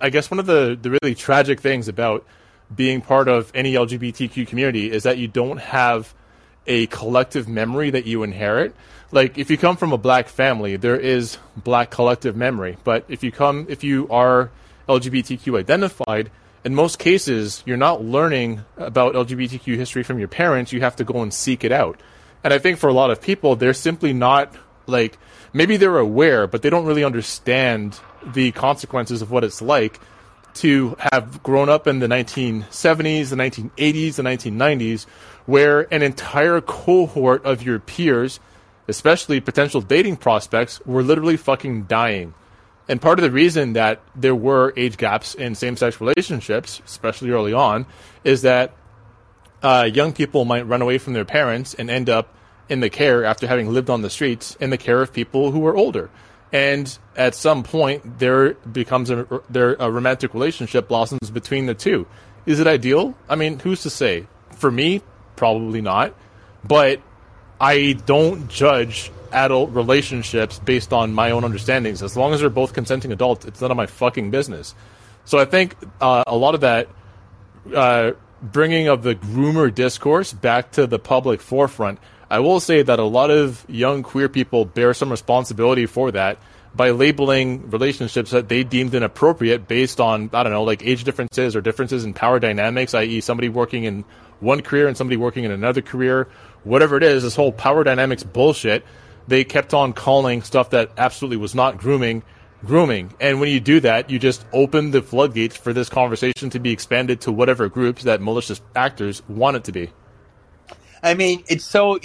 really tragic things about being part of any LGBTQ community is that you don't have a collective memory that you inherit. Like, if you come from a black family, there is black collective memory. But if you are LGBTQ identified, in most cases, you're not learning about LGBTQ history from your parents. You have to go and seek it out. And I think for a lot of people, they're simply not, like, maybe they're aware, but they don't really understand the consequences of what it's like to have grown up in the 1970s, the 1980s, the 1990s, where an entire cohort of your peers, especially potential dating prospects, were literally fucking dying. And part of the reason that there were age gaps in same-sex relationships, especially early on, is that young people might run away from their parents and end up in the care, after having lived on the streets, in the care of people who are older. And at some point, there becomes a romantic relationship blossoms between the two. Is it ideal? I mean, who's to say? For me, probably not. But I don't judge adult relationships based on my own understandings. As long as they're both consenting adults, it's none of my fucking business. So I think a lot of that bringing of the groomer discourse back to the public forefront, I will say that a lot of young queer people bear some responsibility for that by labeling relationships that they deemed inappropriate based on, I don't know, like age differences or differences in power dynamics, i.e. somebody working in one career and somebody working in another career, whatever it is, this whole power dynamics bullshit. They kept on calling stuff that absolutely was not grooming. And when you do that, you just open the floodgates for this conversation to be expanded to whatever groups that malicious actors want it to be. I mean, it's so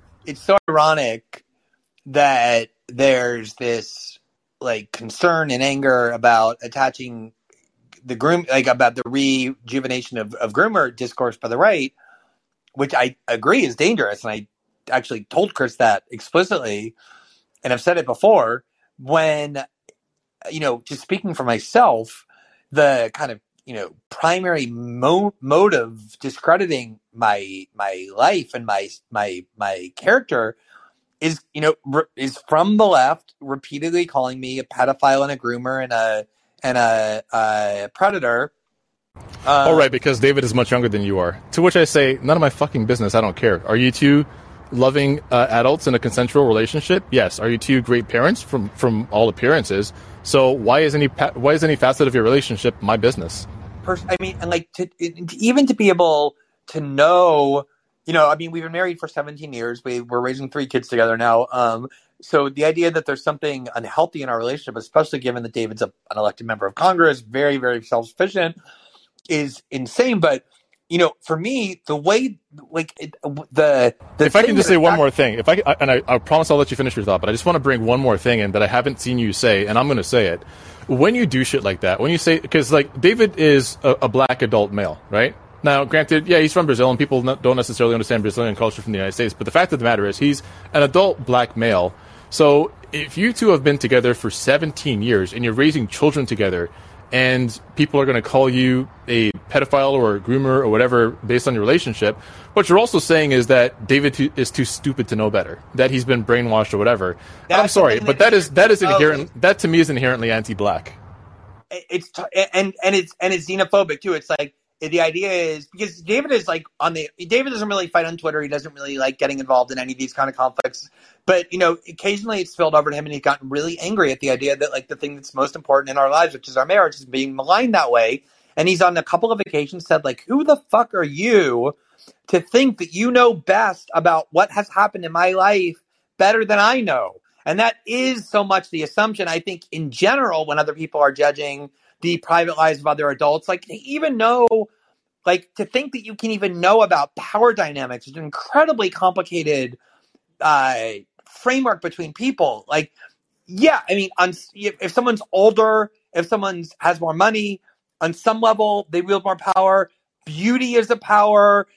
ironic that there's this like concern and anger about attaching the about the rejuvenation of groomer discourse by the right, which I agree is dangerous. And I actually told Chris that explicitly, and I've said it before, when, just speaking for myself, the kind of, primary motive discrediting my life and my character is, is from the left, repeatedly calling me a pedophile and a groomer and a predator. All right, because David is much younger than you are. To which I say, none of my fucking business. I don't care. Are you two loving adults in a consensual relationship? Yes. Are you two great parents from all appearances? So why is any facet of your relationship my business? I mean, and like even to be able to know, we've been married for 17 years. We're raising 3 kids together now. So the idea that there's something unhealthy in our relationship, especially given that David's an elected member of Congress, very, very self-sufficient, is insane. But for me, the way, if I can just say one more thing, I promise I'll let you finish your thought, but I just want to bring one more thing in that I haven't seen you say, and I'm going to say it. When you do shit like that, when you say, because like David is a black adult male, right? Now, granted, yeah, he's from Brazil, and people don't necessarily understand Brazilian culture from the United States, but the fact of the matter is he's an adult black male. So if you two have been together for 17 years and you're raising children together, and people are going to call you a pedophile or a groomer or whatever based on your relationship, what you're also saying is that David is too stupid to know better, that he's been brainwashed or whatever. I'm sorry, but that is inherent. That to me is inherently anti-black. It's xenophobic too. It's like the idea is because David doesn't really fight on Twitter. He doesn't really like getting involved in any of these kind of conflicts. But, occasionally it's spilled over to him and he's gotten really angry at the idea that like the thing that's most important in our lives, which is our marriage, is being maligned that way. And he's on a couple of occasions said like, who the fuck are you to think that you know best about what has happened in my life better than I know? And that is so much the assumption, I think, in general, when other people are judging the private lives of other adults, like they even know, like to think that you can even know about power dynamics is an incredibly complicated framework between people. Like, yeah, I mean, if someone's older, if someone has more money, on some level, they wield more power. Beauty is a power.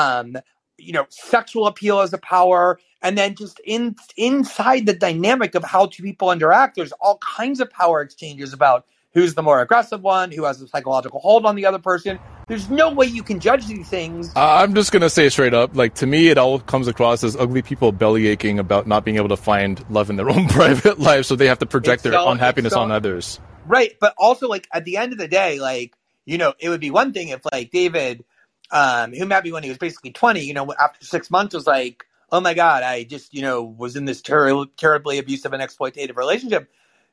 Sexual appeal is a power. And then just inside the dynamic of how two people interact, there's all kinds of power exchanges about who's the more aggressive one, who has a psychological hold on the other person. There's no way you can judge these things. I'm just going to say straight up, like, to me, it all comes across as ugly people belly aching about not being able to find love in their own private life, so they have to project their unhappiness on others. Right, but also, like, at the end of the day, like, it would be one thing if, like, David, who met me when he was basically 20, after 6 months was like, oh my God, I just, was in this terribly abusive and exploitative relationship.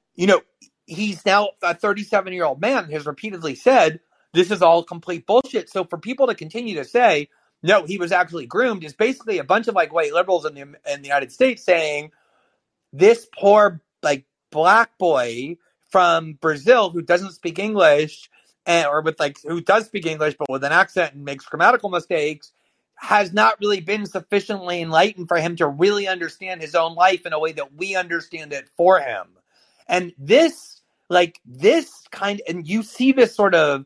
He's now a 37-year-old man and has repeatedly said, this is all complete bullshit. So for people to continue to say, no, he was actually groomed is basically a bunch of like white liberals in the United States saying this poor like black boy from Brazil who doesn't speak English or with like who does speak English but with an accent and makes grammatical mistakes, has not really been sufficiently enlightened for him to really understand his own life in a way that we understand it for him. And this kind, and you see this sort of,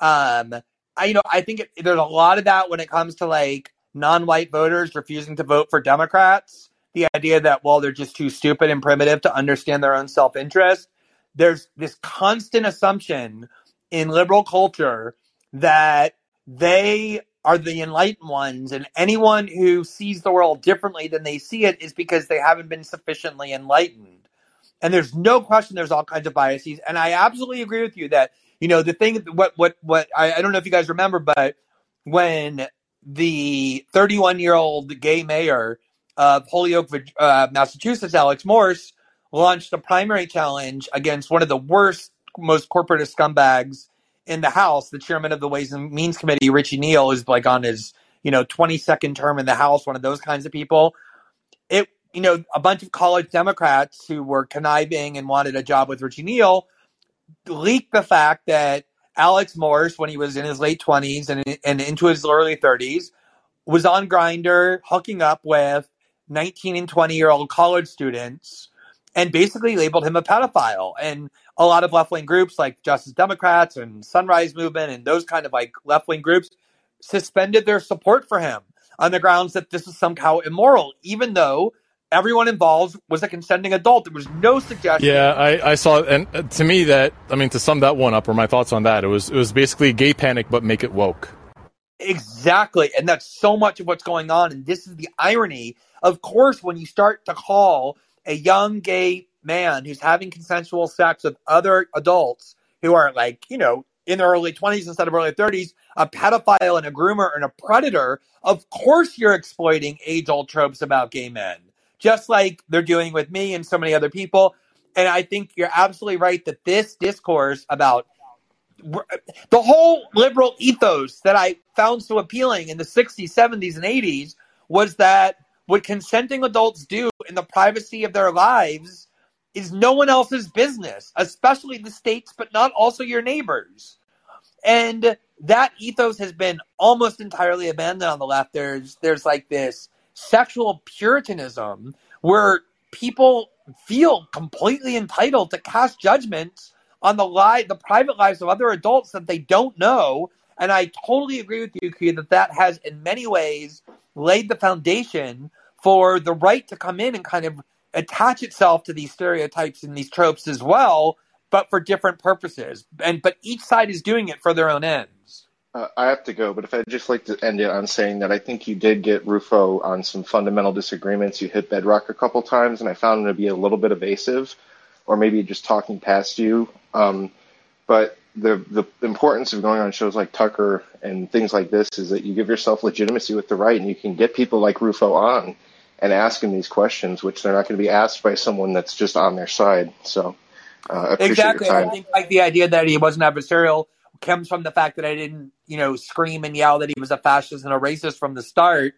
I think there's a lot of that when it comes to like non-white voters refusing to vote for Democrats. The idea that, well, they're just too stupid and primitive to understand their own self-interest. There's this constant assumption in liberal culture that they are the enlightened ones, and anyone who sees the world differently than they see it is because they haven't been sufficiently enlightened. And there's no question there's all kinds of biases. And I absolutely agree with you that, the thing, what I don't know if you guys remember, but when the 31-year-old gay mayor of Holyoke, Massachusetts, Alex Morse, launched a primary challenge against one of the worst, most corporatist scumbags in the House, the chairman of the Ways and Means Committee, Richie Neal, is like on his, 22nd term in the House, one of those kinds of people. A bunch of college Democrats who were conniving and wanted a job with Richie Neal leaked the fact that Alex Morse, when he was in his late 20s and into his early 30s, was on Grindr hooking up with 19 and 20-year-old college students and basically labeled him a pedophile. And a lot of left-wing groups like Justice Democrats and Sunrise Movement and those kind of like left-wing groups suspended their support for him on the grounds that this is somehow immoral, even though everyone involved was a consenting adult. There was no suggestion. Yeah, I saw, and to me to sum that one up, or my thoughts on that, it was basically gay panic, but make it woke. Exactly. And that's so much of what's going on. And this is the irony. Of course, when you start to call a young gay man who's having consensual sex with other adults who are like, in their early 20s instead of early 30s, a pedophile and a groomer and a predator, of course you're exploiting age-old tropes about gay men, just like they're doing with me and so many other people. And I think you're absolutely right that this discourse about the whole liberal ethos that I found so appealing in the 60s, 70s, and 80s was that what consenting adults do in the privacy of their lives is no one else's business, especially the state's, but not also your neighbors. And that ethos has been almost entirely abandoned on the left. There's like this sexual puritanism where people feel completely entitled to cast judgments on the private lives of other adults that they don't know. And I totally agree with you, Q, that has in many ways laid the foundation for the right to come in and kind of attach itself to these stereotypes and these tropes as well, but for different purposes. But each side is doing it for their own ends. I have to go, but if I'd just like to end it on saying that I think you did get Rufo on some fundamental disagreements. You hit bedrock a couple times, and I found him to be a little bit evasive, or maybe just talking past you. But the importance of going on shows like Tucker and things like this is that you give yourself legitimacy with the right, and you can get people like Rufo on and ask him these questions, which they're not going to be asked by someone that's just on their side. So I appreciate exactly. your time. I think like the idea that he wasn't adversarial comes from the fact that I didn't, scream and yell that he was a fascist and a racist from the start,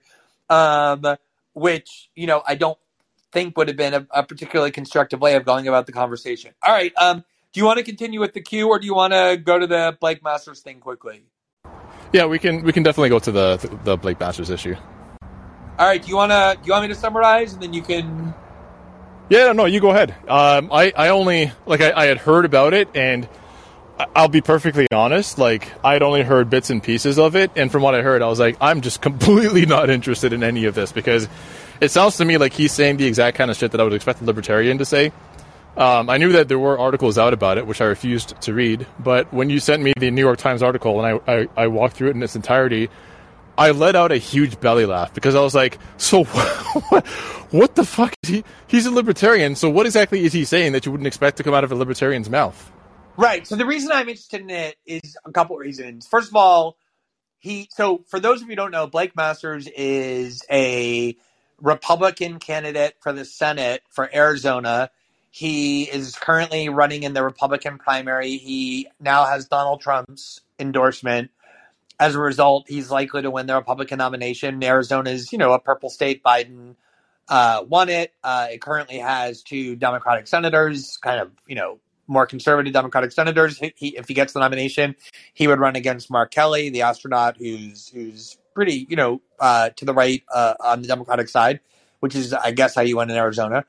which, I don't think would have been a particularly constructive way of going about the conversation. All right. Do you want to continue with the queue, or do you want to go to the Blake Masters thing quickly? Yeah, we can definitely go to the Blake Masters issue. All right. Do you want me to summarize, and then you can? Yeah, no, you go ahead. I only I had heard about it, and I'll be perfectly honest. Like, I had only heard bits and pieces of it, and from what I heard, I was like, I'm just completely not interested in any of this, because it sounds to me like he's saying the exact kind of shit that I would expect a libertarian to say. I knew that there were articles out about it, which I refused to read, but when you sent me the New York Times article and I walked through it in its entirety, I let out a huge belly laugh, because I was like, so what the fuck is he? He's a libertarian, so what exactly is he saying that you wouldn't expect to come out of a libertarian's mouth? Right. So the reason I'm interested in it is a couple of reasons. First of all, so for those of you who don't know, Blake Masters is a Republican candidate for the Senate for Arizona. He is currently running in the Republican primary. He now has Donald Trump's endorsement. As a result, he's likely to win the Republican nomination. Arizona is, a purple state. Biden won it. It currently has two Democratic senators kind of, more conservative Democratic senators. If he gets the nomination, he would run against Mark Kelly, the astronaut who's pretty, to the right on the Democratic side, which is, I guess, how you win in Arizona.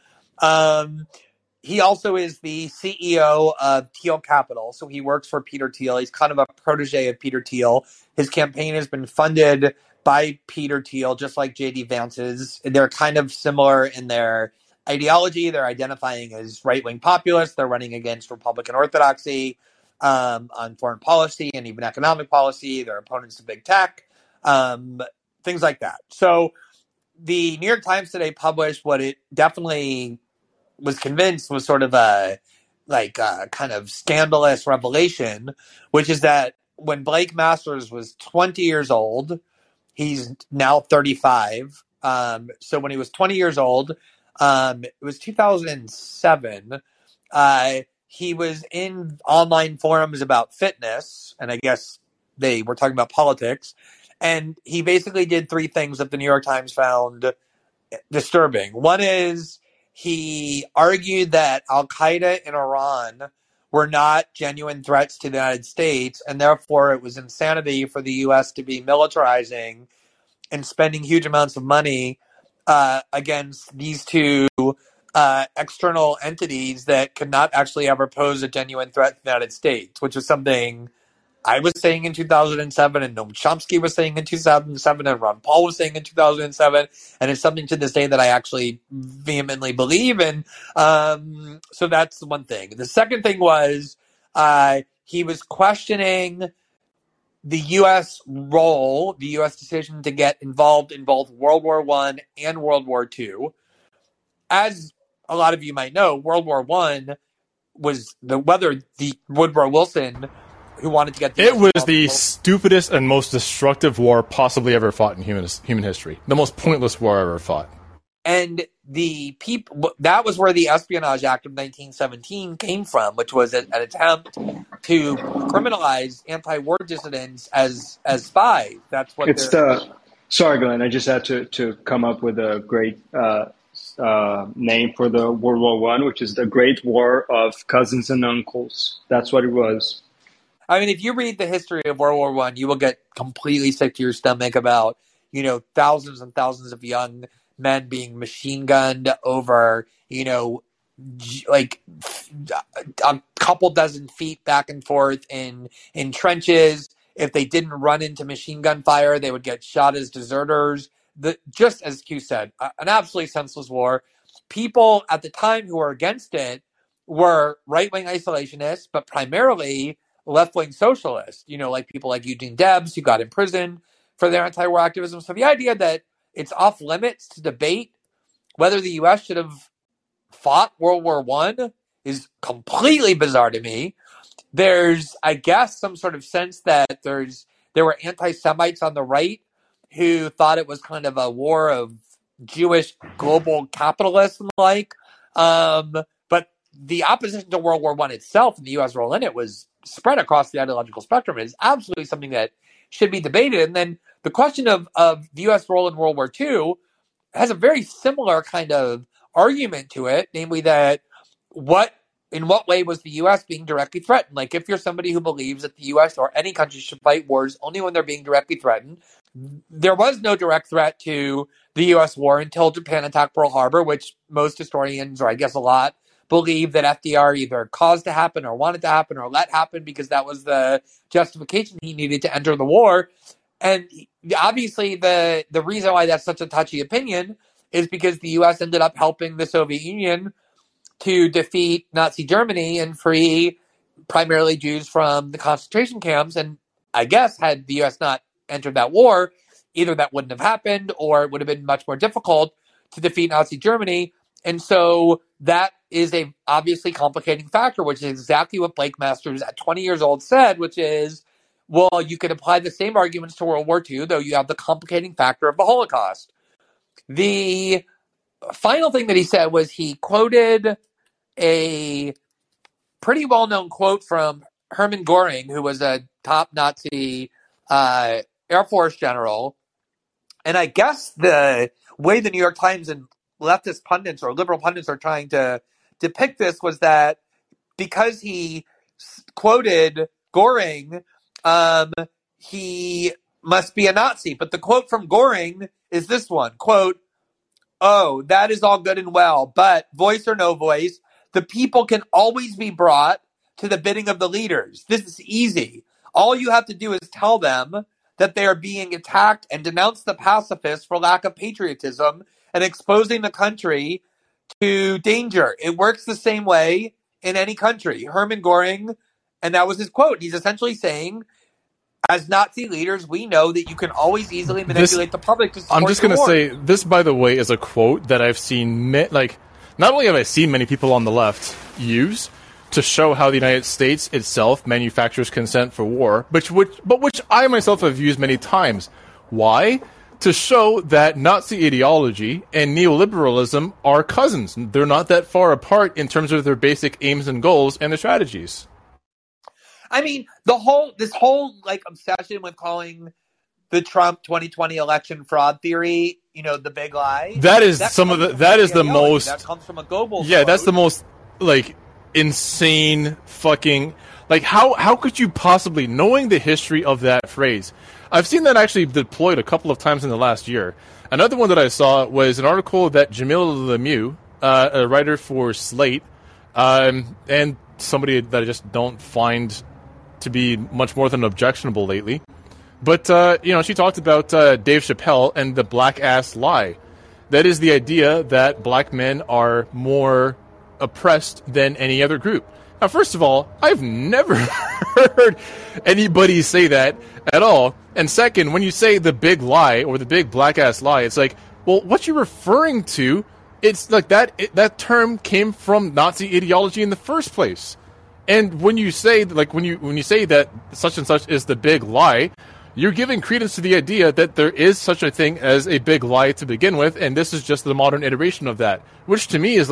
He also is the CEO of Thiel Capital. So he works for Peter Thiel. He's kind of a protege of Peter Thiel. His campaign has been funded by Peter Thiel, just like J.D. Vance's. They're kind of similar in their ideology. They're identifying as right-wing populists. They're running against Republican orthodoxy on foreign policy and even economic policy. They're opponents of big tech, things like that. So the New York Times today published what it definitely was convinced was sort of a kind of scandalous revelation, which is that when Blake Masters was 20 years old, he's now 35. So when he was 20 years old, it was 2007. He was in online forums about fitness, and I guess they were talking about politics. And he basically did three things that the New York Times found disturbing. One is he argued that Al-Qaeda in Iran were not genuine threats to the United States, and therefore it was insanity for the U.S. to be militarizing and spending huge amounts of money against these two external entities that could not actually ever pose a genuine threat to the United States, which is something I was saying in 2007, and Noam Chomsky was saying in 2007, and Ron Paul was saying in 2007, and it's something to this day that I actually vehemently believe in. So that's one thing. The second thing was he was questioning the U.S. role, the U.S. decision to get involved in both World War I and World War II. As a lot of you might know, World War I was whether the Woodrow Wilson who wanted to get it was the stupidest and most destructive war possibly ever fought in human history. The most pointless war ever fought. And the people, that was where the Espionage Act of 1917 came from, which was an attempt to criminalize anti-war dissidents as spies. That's what Sorry, Glenn, I just had to come up with a great name for the World War I, which is the Great War of Cousins and Uncles. That's what it was. I mean, if you read the history of World War I, you will get completely sick to your stomach about, thousands and thousands of young men being machine gunned over, like a couple dozen feet back and forth in trenches. If they didn't run into machine gun fire, they would get shot as deserters. Just as Q said, an absolutely senseless war. People at the time who were against it were right-wing isolationists, but primarily left-wing socialists, like people like Eugene Debs, who got imprisoned for their anti-war activism. So the idea that it's off limits to debate whether the U.S. should have fought World War I is completely bizarre to me. There's, I guess, some sort of sense that there were anti-Semites on the right who thought it was kind of a war of Jewish global capitalists and the like. But the opposition to World War I itself and the U.S. role in it was spread across the ideological spectrum. It is absolutely something that should be debated. And then the question of the U.S. role in World War II has a very similar kind of argument to it, namely that in what way was the U.S. being directly threatened? Like, if you're somebody who believes that the U.S. or any country should fight wars only when they're being directly threatened, there was no direct threat to the U.S. war until Japan attacked Pearl Harbor, which most historians, or I guess a lot, believe that FDR either caused to happen or wanted to happen or let happen because that was the justification he needed to enter the war. And obviously the reason why that's such a touchy opinion is because the U.S. ended up helping the Soviet Union to defeat Nazi Germany and free primarily Jews from the concentration camps. And I guess had the U.S. not entered that war, either that wouldn't have happened or it would have been much more difficult to defeat Nazi Germany. And so that is a obviously complicating factor, which is exactly what Blake Masters at 20 years old said, which is, well, you could apply the same arguments to World War II, though you have the complicating factor of the Holocaust. The final thing that he said was he quoted a pretty well-known quote from Hermann Goering, who was a top Nazi Air Force general. And I guess the way the New York Times and leftist pundits or liberal pundits are trying to depict this was that because he quoted Goring, he must be a Nazi. But the quote from Goring is this one, quote, "Oh, that is all good and well, but voice or no voice, the people can always be brought to the bidding of the leaders. This is easy. All you have to do is tell them that they are being attacked and denounce the pacifists for lack of patriotism and exposing the country to danger. It works the same way in any country." Hermann Goring, and that was his quote. He's essentially saying, as Nazi leaders, we know that you can always easily manipulate the public to support I'm just going to war. say, this, by the way, is a quote that I've seen, not only have I seen many people on the left use to show how the United States itself manufactures consent for war, but which I myself have used many times. Why? To show that Nazi ideology and neoliberalism are cousins. They're not that far apart in terms of their basic aims and goals and their strategies. I mean, this whole obsession with calling the Trump 2020 election fraud theory, the big lie. That is that the most. That comes from a Goebbels. Yeah, quote. that's the most insane fucking. How could you possibly, knowing the history of that phrase? I've seen that actually deployed a couple of times in the last year. Another one that I saw was an article that Jamil Lemieux, a writer for Slate, and somebody that I just don't find to be much more than objectionable lately. But, she talked about Dave Chappelle and the black ass lie. That is the idea that black men are more oppressed than any other group. Now, first of all, I've never heard anybody say that at all. And second, when you say the big lie or the big black ass lie, it's like, well, what you're referring to, it's like that term came from Nazi ideology in the first place. And when you say when you say that such and such is the big lie, you're giving credence to the idea that there is such a thing as a big lie to begin with, and this is just the modern iteration of that. Which to me is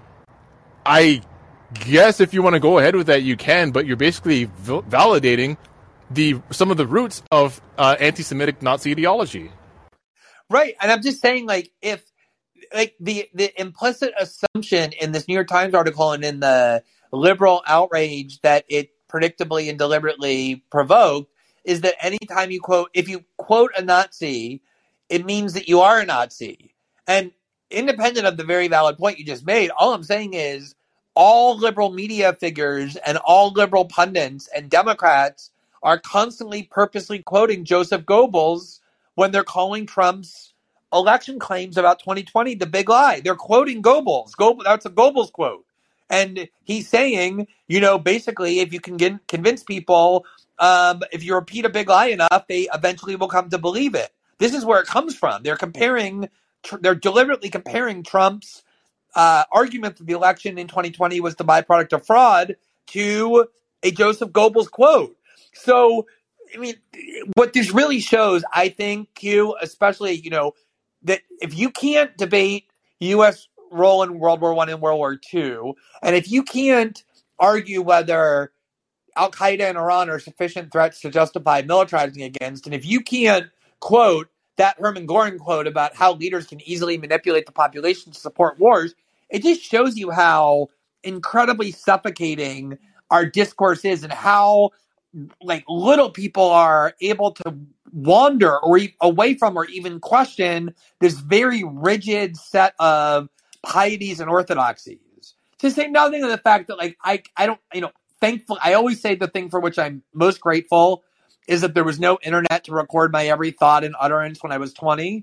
I guess if you want to go ahead with that, you can, but you're basically validating some of the roots of anti-Semitic Nazi ideology. Right, and I'm just saying, if the implicit assumption in this New York Times article and in the liberal outrage that it predictably and deliberately provoked is that anytime if you quote a Nazi, it means that you are a Nazi. And independent of the very valid point you just made, all I'm saying is all liberal media figures and all liberal pundits and Democrats are constantly purposely quoting Joseph Goebbels when they're calling Trump's election claims about 2020 the big lie. They're quoting Goebbels. That's a Goebbels quote. And he's saying, basically, if you can convince people, if you repeat a big lie enough, they eventually will come to believe it. This is where it comes from. They're deliberately comparing Trump's argument that the election in 2020 was the byproduct of fraud to a Joseph Goebbels quote. So, I mean, what this really shows, I think, Q, especially, that if you can't debate U.S. role in World War I and World War II, and if you can't argue whether Al-Qaeda and Iran are sufficient threats to justify militarizing against, and if you can't quote that Hermann Goring quote about how leaders can easily manipulate the population to support wars, it just shows you how incredibly suffocating our discourse is and how little people are able to wander or away from or even question this very rigid set of pieties and orthodoxies. To say nothing of the fact that I don't, thankful. I always say the thing for which I'm most grateful is that there was no internet to record my every thought and utterance when I was 20.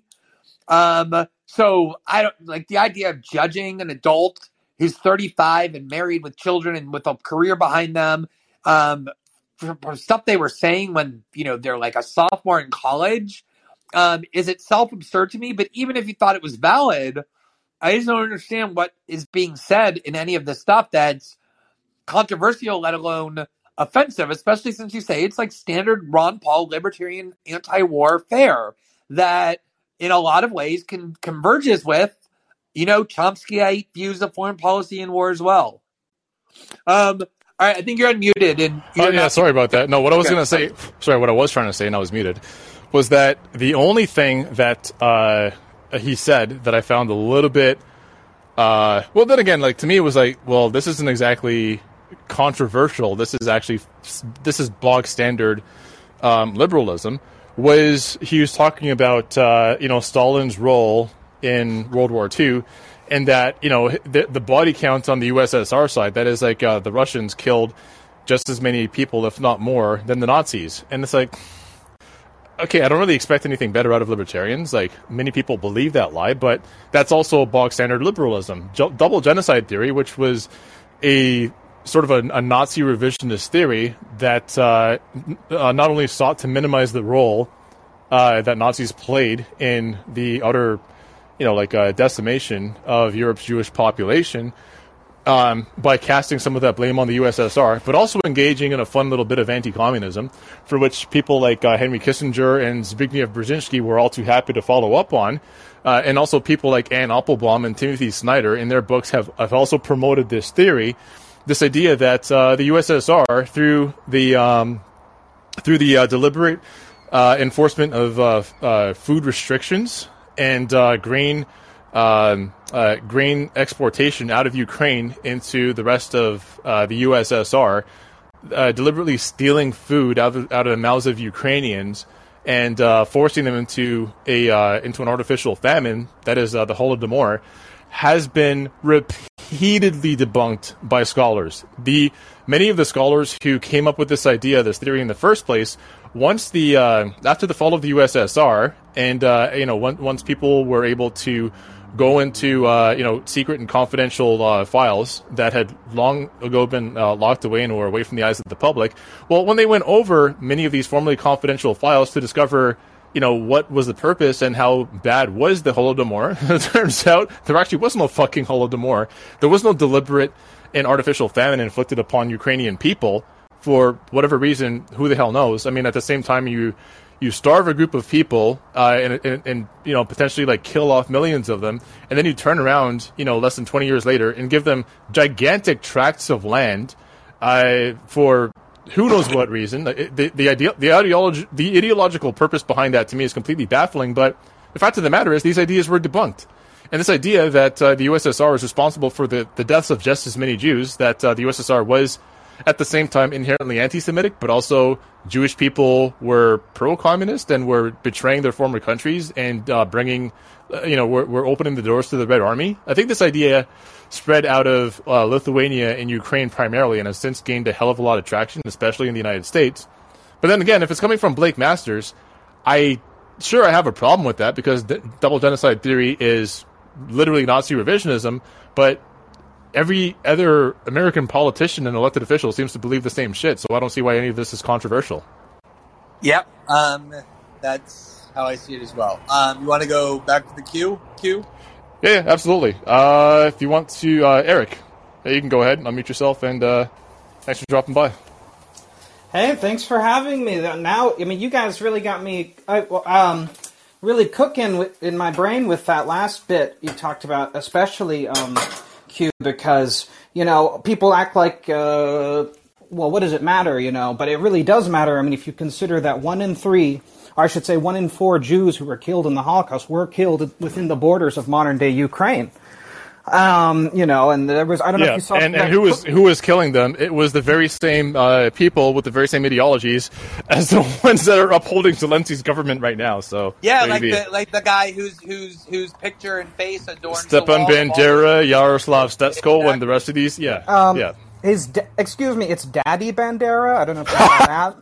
So I don't the idea of judging an adult who's 35 and married with children and with a career behind them, for stuff they were saying when, they're a sophomore in college, is itself absurd to me. But even if you thought it was valid, I just don't understand what is being said in any of this stuff that's controversial, let alone offensive, especially since you say it's standard Ron Paul libertarian anti-war fare that in a lot of ways converges with, Chomskyite views of foreign policy and war as well. All right, I think you're unmuted. And sorry about that. No, what I was going to say, what I was trying to say, and I was muted, was that the only thing that he said that I found a little bit, well, then again, to me, it was this isn't exactly controversial. This is bog standard liberalism. He was talking about Stalin's role in World War II, and that the body count on the USSR side, that is like the Russians killed just as many people, if not more, than the Nazis. And it's like, okay, I don't really expect anything better out of libertarians. Like, many people believe that lie, but that's also bog standard liberalism. Double genocide theory, which was a sort of a Nazi revisionist theory that not only sought to minimize the role that Nazis played in the utter, decimation of Europe's Jewish population, by casting some of that blame on the USSR, but also engaging in a fun little bit of anti-communism, for which people like Henry Kissinger and Zbigniew Brzezinski were all too happy to follow up on. And also people like Anne Applebaum and Timothy Snyder in their books have also promoted this theory, this idea that the USSR, through the deliberate enforcement of food restrictions and grain exportation out of Ukraine into the rest of the USSR, deliberately stealing food out of the mouths of Ukrainians and forcing them into an artificial famine, that is the Holodomor, has been repeatedly debunked by scholars. Many of the scholars who came up with this idea, this theory in the first place, after the fall of the USSR, and once people were able to go into secret and confidential files that had long ago been locked away and were away from the eyes of the public. Well, when they went over many of these formerly confidential files to discover what was the purpose and how bad was the Holodomor, it turns out there actually was no fucking Holodomor. There was no deliberate and artificial famine inflicted upon Ukrainian people for whatever reason. Who the hell knows? I mean, at the same time, you starve a group of people and potentially like kill off millions of them, and then you turn around less than 20 years later and give them gigantic tracts of land for who knows what reason. The ideological purpose behind that to me is completely baffling. But the fact of the matter is, these ideas were debunked, and this idea that the USSR is responsible for the deaths of just as many Jews, that the USSR was at the same time inherently anti-Semitic, but also Jewish people were pro-communist and were betraying their former countries and we're opening the doors to the Red Army. I think this idea spread out of Lithuania and Ukraine primarily, and has since gained a hell of a lot of traction, especially in the United States. But then again, if it's coming from Blake Masters, I have a problem with that, because double genocide theory is literally Nazi revisionism, but every other American politician and elected official seems to believe the same shit, so I don't see why any of this is controversial. Yep, that's how I see it as well. You want to go back to the queue? Yeah, absolutely. If you want to, Eric, you can go ahead and unmute yourself, and thanks for dropping by. Hey, thanks for having me. Now, I mean, you guys really got me really cooking in my brain with that last bit you talked about, especially Q, because, people act like, what does it matter, But it really does matter. I mean, if you consider that 1 in 3, or I should say 1 in 4 Jews who were killed in the Holocaust were killed within the borders of modern-day Ukraine. And there was, I don't know if you saw... And who was killing them? It was the very same people with the very same ideologies as the ones that are upholding Zelensky's government right now. So yeah, like the guy whose picture and face adorns Stepan Bandera, Yaroslav Stetsko, exactly. And the rest of these. Yeah. Excuse me, it's Daddy Bandera? I don't know if you know that.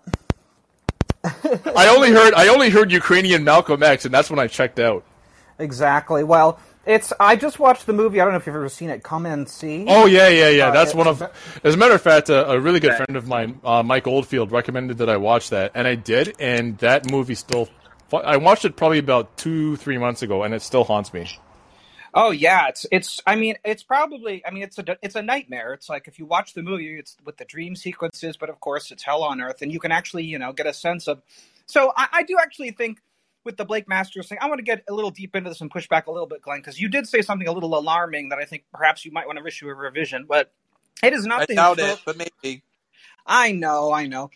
I only heard Ukrainian Malcolm X, and that's when I checked out. Exactly. Well, I just watched the movie. I don't know if you've ever seen it. Come and See. Oh yeah. That's one of. As a matter of fact, a really good friend of mine, Mike Oldfield, recommended that I watch that, and I did. And that movie still. I watched it probably about 2-3 months ago, and it still haunts me. Oh yeah, it's probably it's a nightmare. It's like if you watch the movie, it's with the dream sequences, but of course it's hell on earth, and you can actually get a sense of. So I do actually think with the Blake Masters thing, I want to get a little deep into this and push back a little bit, Glenn, because you did say something a little alarming that I think perhaps you might want to issue a revision, but it is not. I doubt it, but maybe. I know.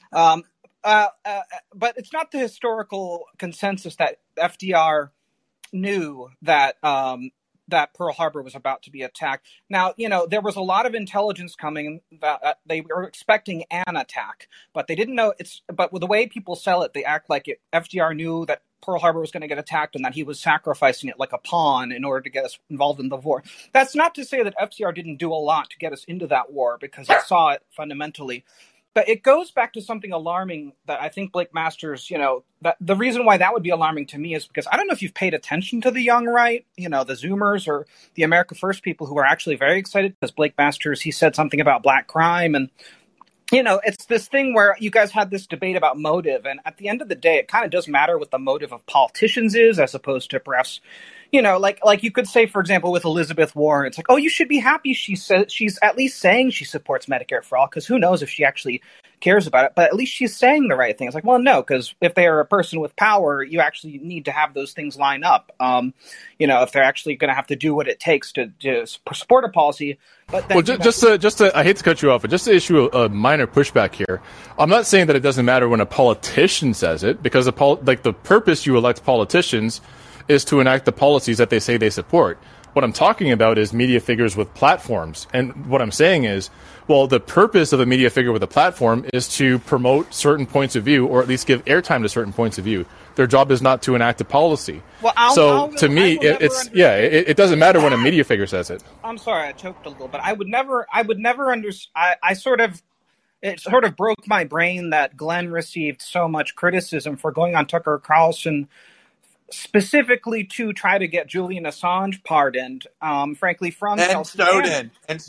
But it's not the historical consensus that FDR knew that that Pearl Harbor was about to be attacked. Now, there was a lot of intelligence coming that they were expecting an attack, but they didn't know but with the way people sell it, they act like FDR knew that Pearl Harbor was going to get attacked and that he was sacrificing it like a pawn in order to get us involved in the war. That's not to say that FDR didn't do a lot to get us into that war, because he saw it fundamentally. But it goes back to something alarming that I think Blake Masters, that the reason why that would be alarming to me is because I don't know if you've paid attention to the young right, the Zoomers or the America First people who are actually very excited because Blake Masters, he said something about black crime. And, it's this thing where you guys had this debate about motive. And at the end of the day, it kind of does matter what the motive of politicians is, as opposed to perhaps, like you could say, for example, with Elizabeth Warren, it's like, oh, you should be happy. She says she's at least saying she supports Medicare for all, because who knows if she actually cares about it, but at least she's saying the right thing. It's like, well, no, because if they are a person with power, you actually need to have those things line up. If they're actually going to have to do what it takes to support a policy. But then, I hate to cut you off, but just to issue a minor pushback here. I'm not saying that it doesn't matter when a politician says it, because the purpose you elect politicians is to enact the policies that they say they support. What I'm talking about is media figures with platforms. And what I'm saying is, well, the purpose of a media figure with a platform is to promote certain points of view, or at least give airtime to certain points of view. Their job is not to enact a policy. Well, to me, it doesn't matter when a media figure says it. I'm sorry, I choked a little, but I would never understand. It sort of broke my brain that Glenn received so much criticism for going on Tucker Carlson specifically to try to get Julian Assange pardoned, frankly, from Snowden.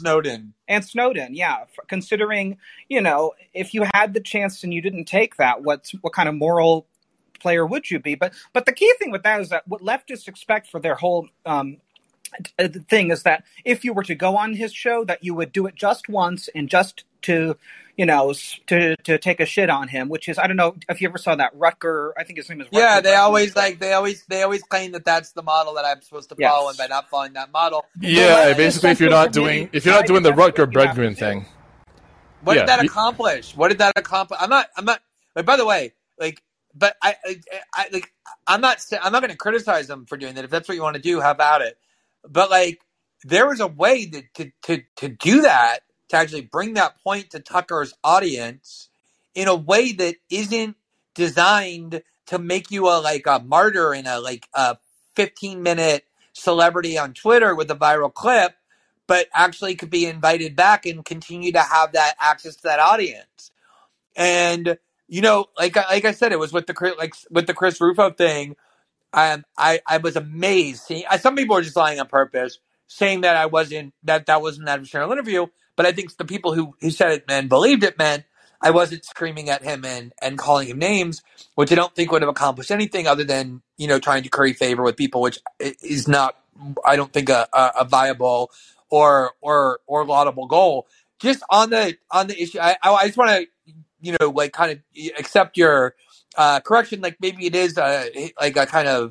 Yeah, considering, if you had the chance and you didn't take that, what kind of moral player would you be? But the key thing with that is that what leftists expect for their whole thing is that if you were to go on his show, that you would do it just once and just to take a shit on him, which is, I don't know if you ever saw that Rutger, I think his name is Rutger. Yeah, they always claim that that's the model that I'm supposed to follow, and by not following that model. Yeah, basically if you're not doing the Rutger Bregman thing. What did that accomplish? I'm not like, by the way, like, but I'm not going to criticize them for doing that. If that's what you want to do, how about it? But like, there was a way to do that, to actually bring that point to Tucker's audience in a way that isn't designed to make you a martyr in a 15-minute celebrity on Twitter with a viral clip, but actually could be invited back and continue to have that access to that audience. And like I said, it was with the Chris Rufo thing. I was amazed. Some people are just lying on purpose, saying that that wasn't an adversarial interview. But I think the people who said it and believed it meant I wasn't screaming at him and calling him names, which I don't think would have accomplished anything other than, trying to curry favor with people, which is not, I don't think, a viable or laudable goal. Just on the issue, I just want to, kind of accept your correction. Like, maybe it is a kind of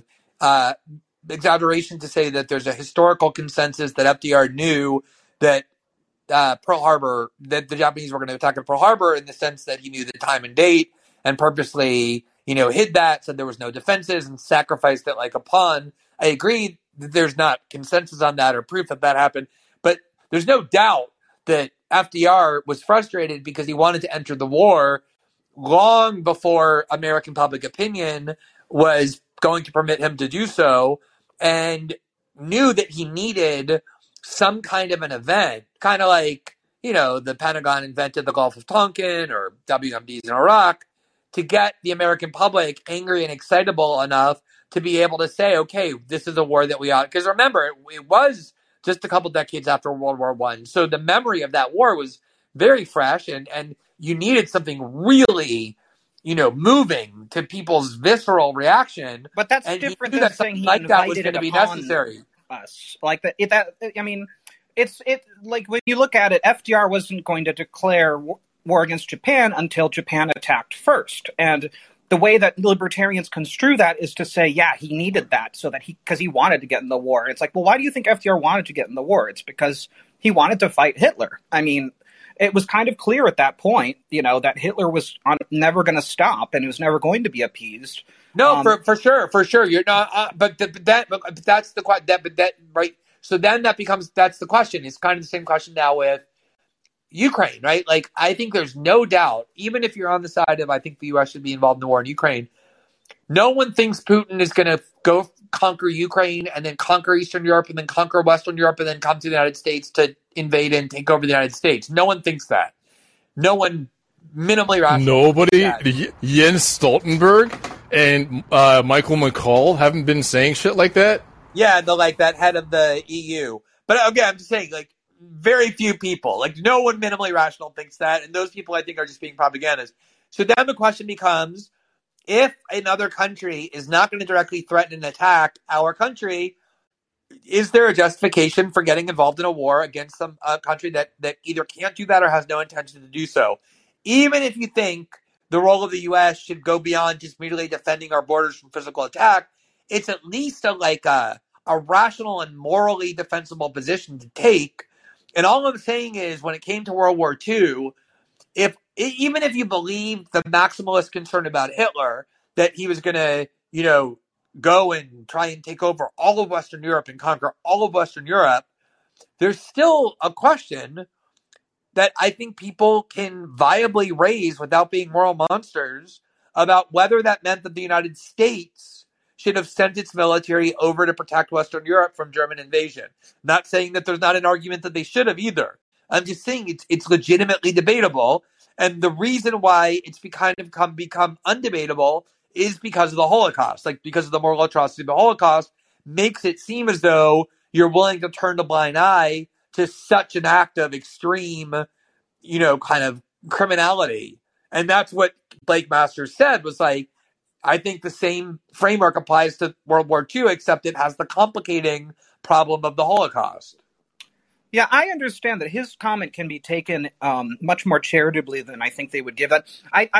exaggeration to say that there's a historical consensus that FDR knew that Pearl Harbor, that the Japanese were going to attack at Pearl Harbor, in the sense that he knew the time and date and purposely, hid that, said there was no defenses and sacrificed it like a pawn. I agree that there's not consensus on that or proof that happened, but there's no doubt that FDR was frustrated because he wanted to enter the war long before American public opinion was going to permit him to do so, and knew that he needed some kind of an event, kind of like, the Pentagon invented the Gulf of Tonkin or WMDs in Iraq, to get the American public angry and excitable enough to be able to say, okay, this is a war that we ought. Because remember, it was just a couple decades after World War I. So the memory of that war was very fresh, and you needed something really, moving to people's visceral reaction. But that's different than saying he like that was going to be necessary. Us like that. I mean, it's like, when you look at it, FDR wasn't going to declare war against Japan until Japan attacked first, and the way that libertarians construe that is to say, yeah, he needed that so that because he wanted to get in the war. It's like, well, why do you think FDR wanted to get in the war? It's because he wanted to fight Hitler. I mean, it was kind of clear at that point, that Hitler was never going to stop and it was never going to be appeased. No, for sure. You're not, but that's the right. So then that's the question. It's kind of the same question now with Ukraine, right? Like, I think there's no doubt, even if you're on the side of I think the U.S. should be involved in the war in Ukraine, no one thinks Putin is going to go conquer Ukraine and then conquer Eastern Europe and then conquer Western Europe and then come to the United States to invade and take over the United States. No one thinks that. No one minimally rational. Nobody. Jens Stoltenberg and Michael McCall haven't been saying shit like that. Yeah, that head of the EU. But again, I'm just saying, like, very few people, like no one minimally rational thinks that, and those people I think are just being propagandists. So then the question becomes, if another country is not going to directly threaten and attack our country, is there a justification for getting involved in a war against some country that either can't do that or has no intention to do so? Even if you think the role of the U.S. should go beyond just merely defending our borders from physical attack, it's at least a rational and morally defensible position to take. And all I'm saying is, when it came to World War II, even if you believe the maximalist concern about Hitler, that he was going to, go and try and take over all of Western Europe and conquer all of Western Europe, there's still a question that I think people can viably raise without being moral monsters about whether that meant that the United States should have sent its military over to protect Western Europe from German invasion. Not saying that there's not an argument that they should have either. I'm just saying it's legitimately debatable. And the reason why it's become undebatable is because of the Holocaust. Like, because of the moral atrocity of the Holocaust makes it seem as though you're willing to turn a blind eye to such an act of extreme, kind of criminality. And that's what Blake Masters said, was like, I think the same framework applies to World War II, except it has the complicating problem of the Holocaust. Yeah, I understand that his comment can be taken much more charitably than I think they would give it.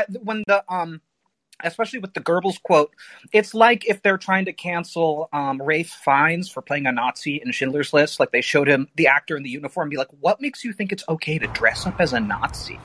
Especially with the Goebbels quote, it's like if they're trying to cancel Ralph Fiennes for playing a Nazi in Schindler's List. Like, they showed him, the actor in the uniform, be like, what makes you think it's okay to dress up as a Nazi?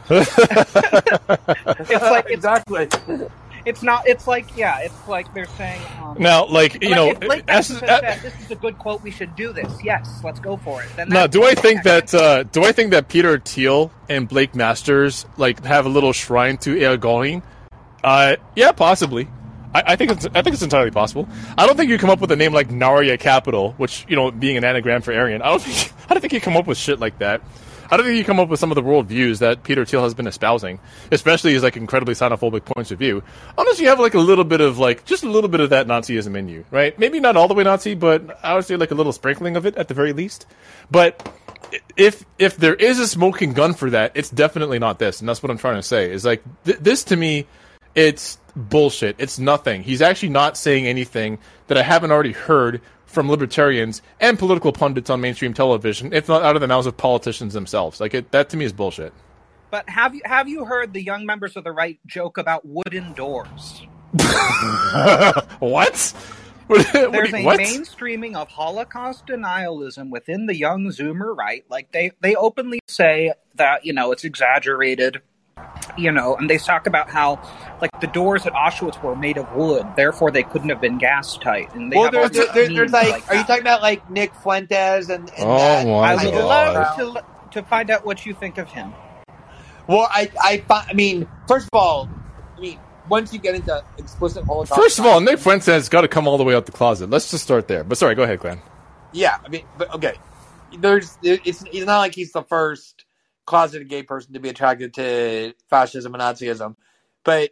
It's like, exactly. It's not. It's like, it's like they're saying. Now, if Blake Masters said, "This is a good quote. We should do this." Yes, let's go for it. Then now, do I think that Peter Thiel and Blake Masters have a little shrine to Eyal Golding? Yeah, possibly. I think it's entirely possible. I don't think you come up with a name like Narya Capital, which, being an anagram for Aryan. I don't think you come up with shit like that. I don't think you come up with some of the worldviews that Peter Thiel has been espousing, especially his incredibly xenophobic points of view, unless you have a little bit of just a little bit of that Nazism in you, right? Maybe not all the way Nazi, but I would say a little sprinkling of it at the very least. But if there is a smoking gun for that, it's definitely not this, and that's what I'm trying to say. Is this to me, it's bullshit. It's nothing. He's actually not saying anything that I haven't already heard from libertarians and political pundits on mainstream television, if not out of the mouths of politicians themselves. That to me is bullshit. But have you heard the young members of the right joke about wooden doors? What? There's a mainstreaming of Holocaust denialism within the young Zoomer right. Like, they openly say that, it's exaggerated. And they talk about how, the doors at Auschwitz were made of wood, therefore they couldn't have been gas tight. And there's are you talking about Nick Fuentes and oh my I would love to find out what you think of him. Well, I mean, first of all, once you get into explicit Holocaust, first of all, Nick Fuentes has got to come all the way out the closet. Let's just start there. But sorry, go ahead, Glenn. Yeah, but okay. It's not like he's the first closeted gay person to be attracted to fascism and Nazism, but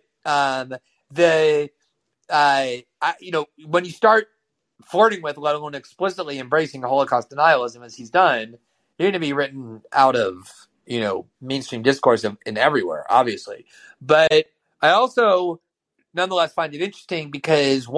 when you start flirting with, let alone explicitly embracing Holocaust denialism as he's done, you're going to be written out of mainstream discourse in everywhere, obviously. But I also nonetheless find it interesting because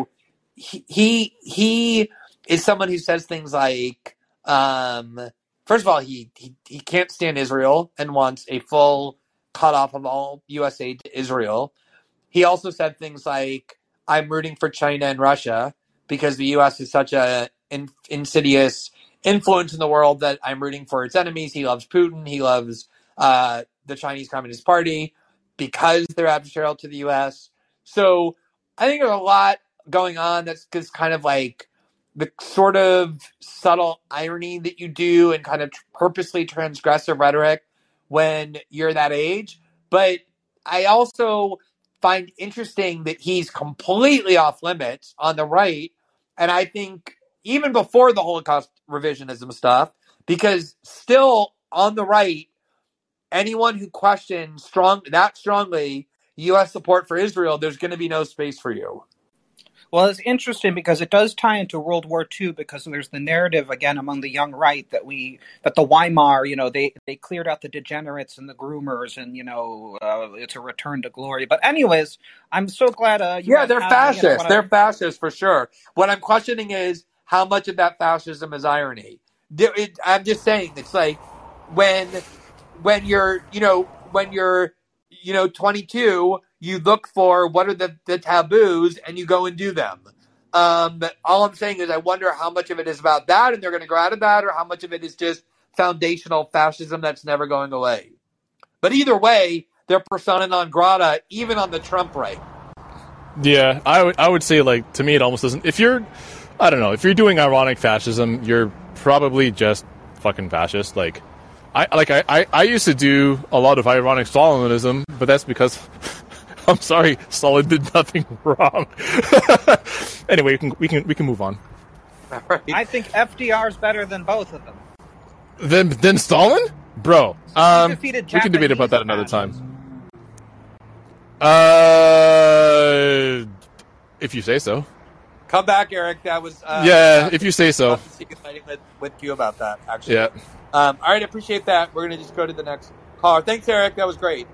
he is someone who says things like, first of all, he can't stand Israel and wants a full cutoff of all U.S. aid to Israel. He also said things like, I'm rooting for China and Russia because the U.S. is such a insidious influence in the world that I'm rooting for its enemies. He loves Putin. He loves the Chinese Communist Party because they're adversarial to the U.S. So I think there's a lot going on that's just kind of the sort of subtle irony that you do and kind of purposely transgressive rhetoric when you're that age. But I also find interesting that he's completely off limits on the right. And I think even before the Holocaust revisionism stuff, because still on the right, anyone who questions that strongly U.S. support for Israel, there's going to be no space for you. Well, it's interesting because it does tie into World War II, because there's the narrative again among the young right that the Weimar, they cleared out the degenerates and the groomers, and it's a return to glory. But anyways, I'm so glad. They're fascists. They're fascists for sure. What I'm questioning is how much of that fascism is irony. I'm just saying it's like when you're 22. You look for what are the taboos and you go and do them. All I'm saying is I wonder how much of it is about that and they're going to grow out of that, or how much of it is just foundational fascism that's never going away. But either way, they're persona non grata, even on the Trump right. Yeah, I would say, like, to me it almost doesn't. If you're doing ironic fascism, you're probably just fucking fascist. Like, I used to do a lot of ironic Stalinism, but that's because I'm sorry, Stalin did nothing wrong. Anyway, we can move on. Right. I think FDR's better than both of them. Than Stalin? Bro, we can debate about that another time. If you say so. Come back, Eric. That was if you say so. Love to see you with you about that, actually. Yeah. All right, appreciate that. We're gonna just go to the next caller. Thanks, Eric. That was great.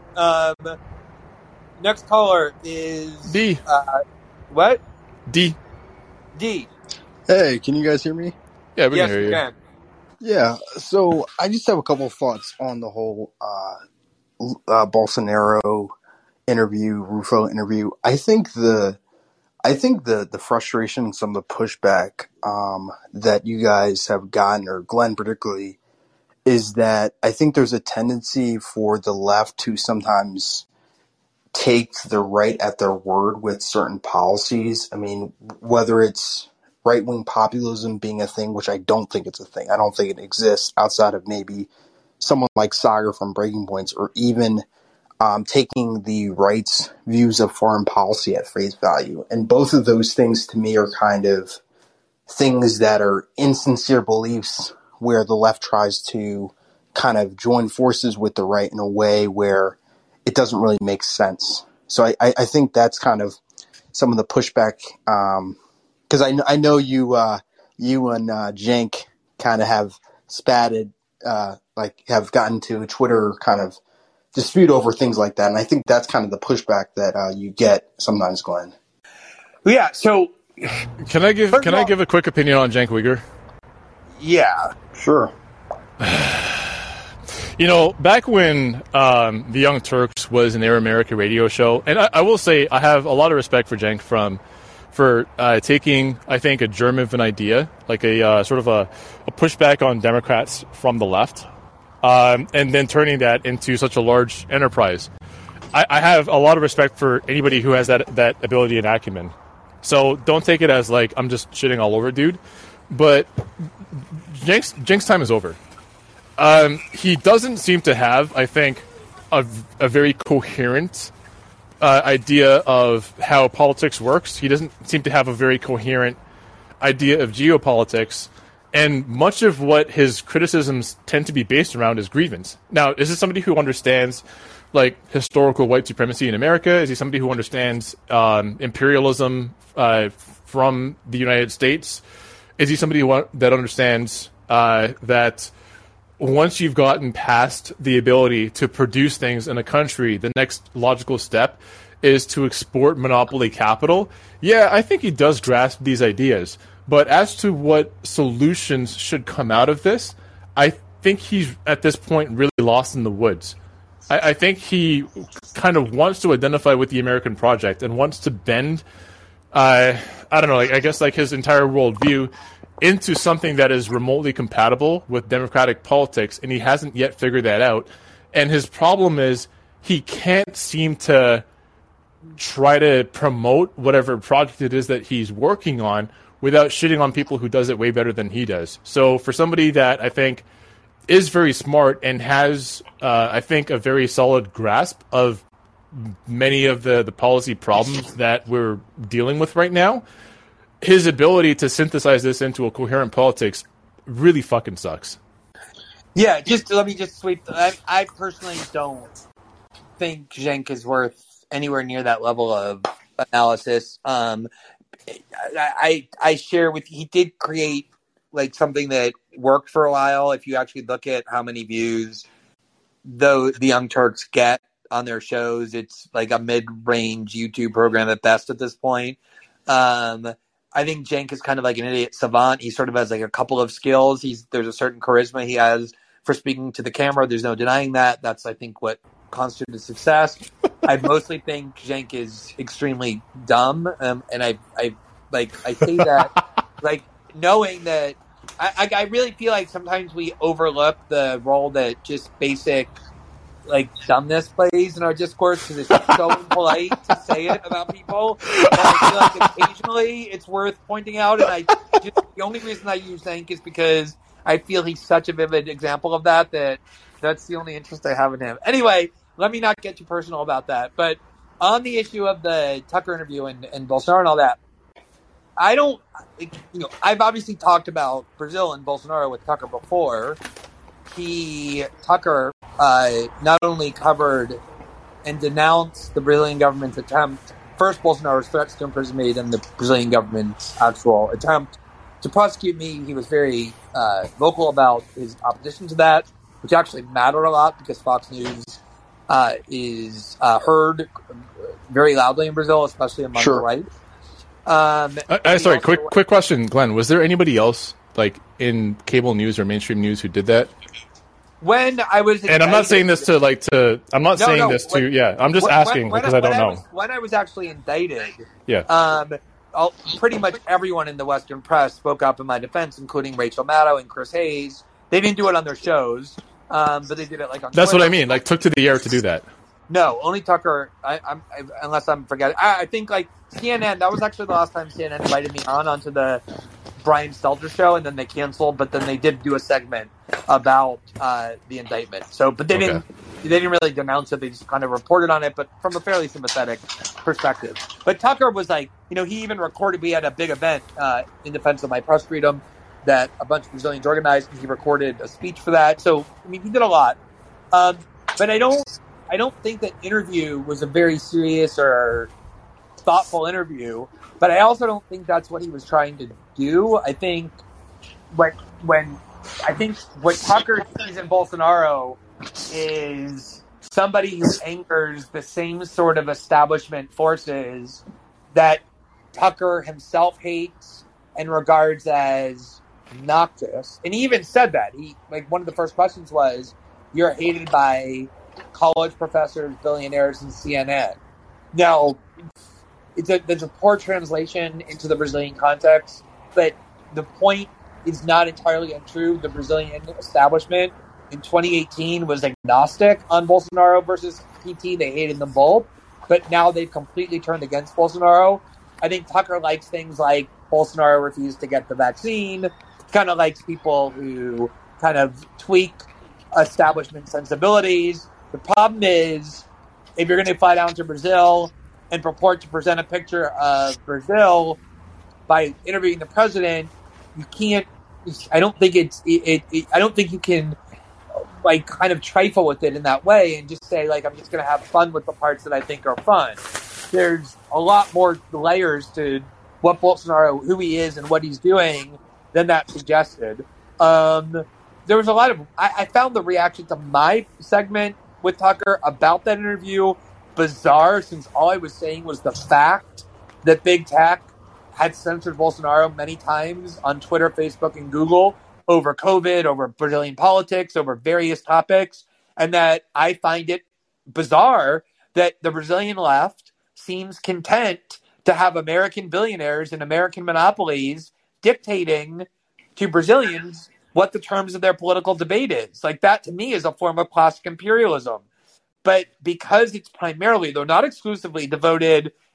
Next caller is D. What? D. Hey, can you guys hear me? Yeah, we can hear you. Can. Yeah, so I just have a couple of thoughts on the whole Bolsonaro interview, Rufo interview. I think the frustration and some of the pushback that you guys have gotten, or Glenn particularly, is that I think there's a tendency for the left to sometimes take the right at their word with certain policies. I mean, whether it's right-wing populism being a thing, which I don't think it's a thing. I don't think it exists outside of maybe someone like Sagar from Breaking Points, or even taking the right's views of foreign policy at face value. And both of those things to me are kind of things that are insincere beliefs where the left tries to kind of join forces with the right in a way where it doesn't really make sense. So I think that's kind of some of the pushback, because I know you and Cenk kind of have spatted, have gotten to a Twitter kind of dispute over things like that, and I think that's kind of the pushback that you get sometimes, Glenn. Yeah. So can I give a quick opinion on Cenk Uygur? Yeah. Sure. Back when the Young Turks was an Air America radio show, and I will say I have a lot of respect for Cenk for taking, I think, a germ of an idea, like a sort of a pushback on Democrats from the left, and then turning that into such a large enterprise. I have a lot of respect for anybody who has that ability and acumen. So don't take it as like I'm just shitting all over dude. But Cenk's time is over. He doesn't seem to have, I think, a very coherent idea of how politics works. He doesn't seem to have a very coherent idea of geopolitics. And much of what his criticisms tend to be based around is grievance. Now, is this somebody who understands like historical white supremacy in America? Is he somebody who understands imperialism from the United States? Is he somebody that understands that once you've gotten past the ability to produce things in a country, the next logical step is to export monopoly capital? Yeah, I think he does grasp these ideas. But as to what solutions should come out of this, I think he's, at this point, really lost in the woods. I think he kind of wants to identify with the American project and wants to bend, I don't know, I guess like his entire worldview into something that is remotely compatible with democratic politics, and he hasn't yet figured that out. And his problem is he can't seem to try to promote whatever project it is that he's working on without shitting on people who does it way better than he does. So for somebody that I think is very smart and has, I think, a very solid grasp of many of the policy problems that we're dealing with right now, his ability to synthesize this into a coherent politics really fucking sucks. Yeah, let me sweep. I personally don't think Cenk is worth anywhere near that level of analysis. I share with he did create like something that worked for a while. If you actually look at how many views though the Young Turks get on their shows, it's like a mid-range YouTube program at best at this point. I think Cenk is kind of like an idiot savant. He sort of has like a couple of skills. There's a certain charisma he has for speaking to the camera. There's no denying that. That's, I think, what constitutes success. I mostly think Cenk is extremely dumb, and I say that like knowing that I really feel like sometimes we overlook the role that just basic like dumbness plays in our discourse because it's so impolite to say it about people. But I feel like occasionally it's worth pointing out, and the only reason I use Cenk is because I feel he's such a vivid example of that's the only interest I have in him. Anyway, let me not get too personal about that. But on the issue of the Tucker interview and Bolsonaro and all that, I've obviously talked about Brazil and Bolsonaro with Tucker before. Tucker not only covered and denounced the Brazilian government's attempt, first Bolsonaro's threats to imprisonment and the Brazilian government's actual attempt to prosecute me. He was very vocal about his opposition to that, which actually mattered a lot because Fox News is heard very loudly in Brazil, especially among the right. Sorry, quick question, Glenn. Was there anybody else like in cable news or mainstream news who did that? When I was indicted, and I'm not saying this I'm just asking because I don't know. When I was actually indicted, yeah. Pretty much everyone in the Western press spoke up in my defense, including Rachel Maddow and Chris Hayes. They didn't do it on their shows, but they did it like on That's Twitter. what I mean, like took to the air to do that. No, only Tucker. Unless I'm forgetting. I think like CNN. That was actually the last time CNN invited me onto the Brian Stelter show, and then they canceled. But then they did do a segment about the indictment. So, but they didn't really denounce it. They just kind of reported on it, but from a fairly sympathetic perspective. But Tucker was like, he even recorded. We had a big event in defense of my press freedom that a bunch of Brazilians organized, and he recorded a speech for that. So, I mean, he did a lot. But I don't think that interview was a very serious or thoughtful interview, but I also don't think that's what he was trying to do. I think what Tucker sees in Bolsonaro is somebody who anchors the same sort of establishment forces that Tucker himself hates and regards as noxious. And he even said that. One of the first questions was, "You're hated by college professors, billionaires, and CNN." Now, there's a poor translation into the Brazilian context, but the point is not entirely untrue. The Brazilian establishment in 2018 was agnostic on Bolsonaro versus PT. They hated them both, but now they've completely turned against Bolsonaro. I think Tucker likes things like Bolsonaro refused to get the vaccine, kind of likes people who kind of tweak establishment sensibilities. The problem is, if you're going to fly down to Brazil and purport to present a picture of Brazil by interviewing the president, you can't. I don't think I don't think you can kind of trifle with it in that way and just say I'm just going to have fun with the parts that I think are fun. There's a lot more layers to what Bolsonaro, who he is, and what he's doing than that suggested. There was a lot of. I found the reaction to my segment with Tucker about that interview bizarre, since all I was saying was the fact that big tech had censored Bolsonaro many times on Twitter, Facebook, and Google over COVID, over Brazilian politics, over various topics, and that I find it bizarre that the Brazilian left seems content to have American billionaires and American monopolies dictating to Brazilians what the terms of their political debate is. That, to me, is a form of classic imperialism. But because it's primarily, though not exclusively, devoted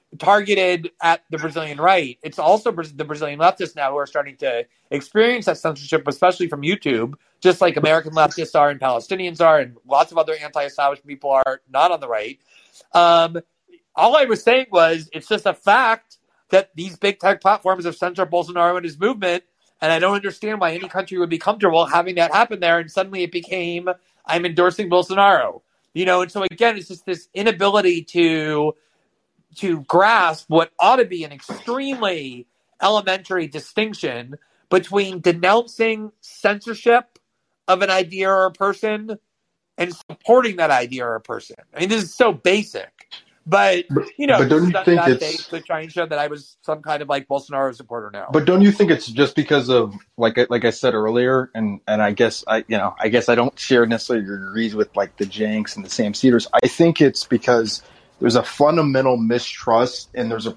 targeted at the Brazilian right. It's also the Brazilian leftists now who are starting to experience that censorship, especially from YouTube, just like American leftists are and Palestinians are, and lots of other anti-establishment people are not on the right. All I was saying was it's just a fact that these big tech platforms have censored Bolsonaro and his movement, and I don't understand why any country would be comfortable having that happen there, and suddenly it became, I'm endorsing Bolsonaro. And so again, it's just this inability to grasp what ought to be an extremely elementary distinction between denouncing censorship of an idea or a person and supporting that idea or a person. I mean, this is so basic. But don't you think it's to try and show that I was some kind of like Bolsonaro supporter now? But don't you think it's just because of like I said earlier, and I guess I don't share necessarily your degrees with like the Jenks and the Sam Cedars. I think it's because there's a fundamental mistrust, and there's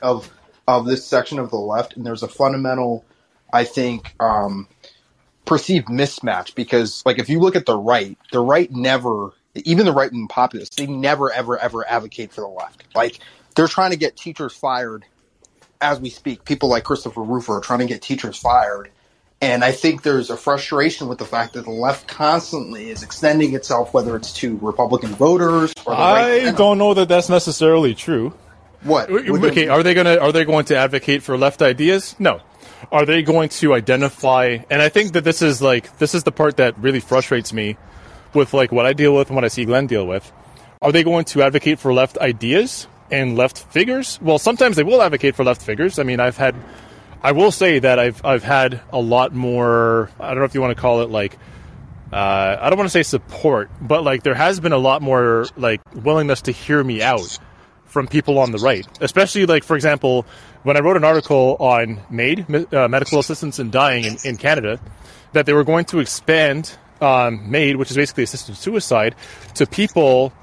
of this section of the left, and there's a fundamental, I think, perceived mismatch. Because like if you look at the right never. Even the right-wing populists, they never, ever, ever advocate for the left. Like, they're trying to get teachers fired as we speak. People like Christopher Ruffer are trying to get teachers fired. And I think there's a frustration with the fact that the left constantly is extending itself, whether it's to Republican voters or the right. I don't know that that's necessarily true. What? Okay, are they going to advocate for left ideas? No. Are they going to identify? And I think that this is the part that really frustrates me with like what I deal with and what I see Glenn deal with. Are they going to advocate for left ideas and left figures? Well, sometimes they will advocate for left figures. I mean, I will say that I've had a lot more, I don't know if you want to call it like, I don't want to say support, but like there has been a lot more like willingness to hear me out from people on the right. Especially like, for example, when I wrote an article on MAID, medical assistance in dying in Canada, that they were going to expand MAID, which is basically assisted suicide, to people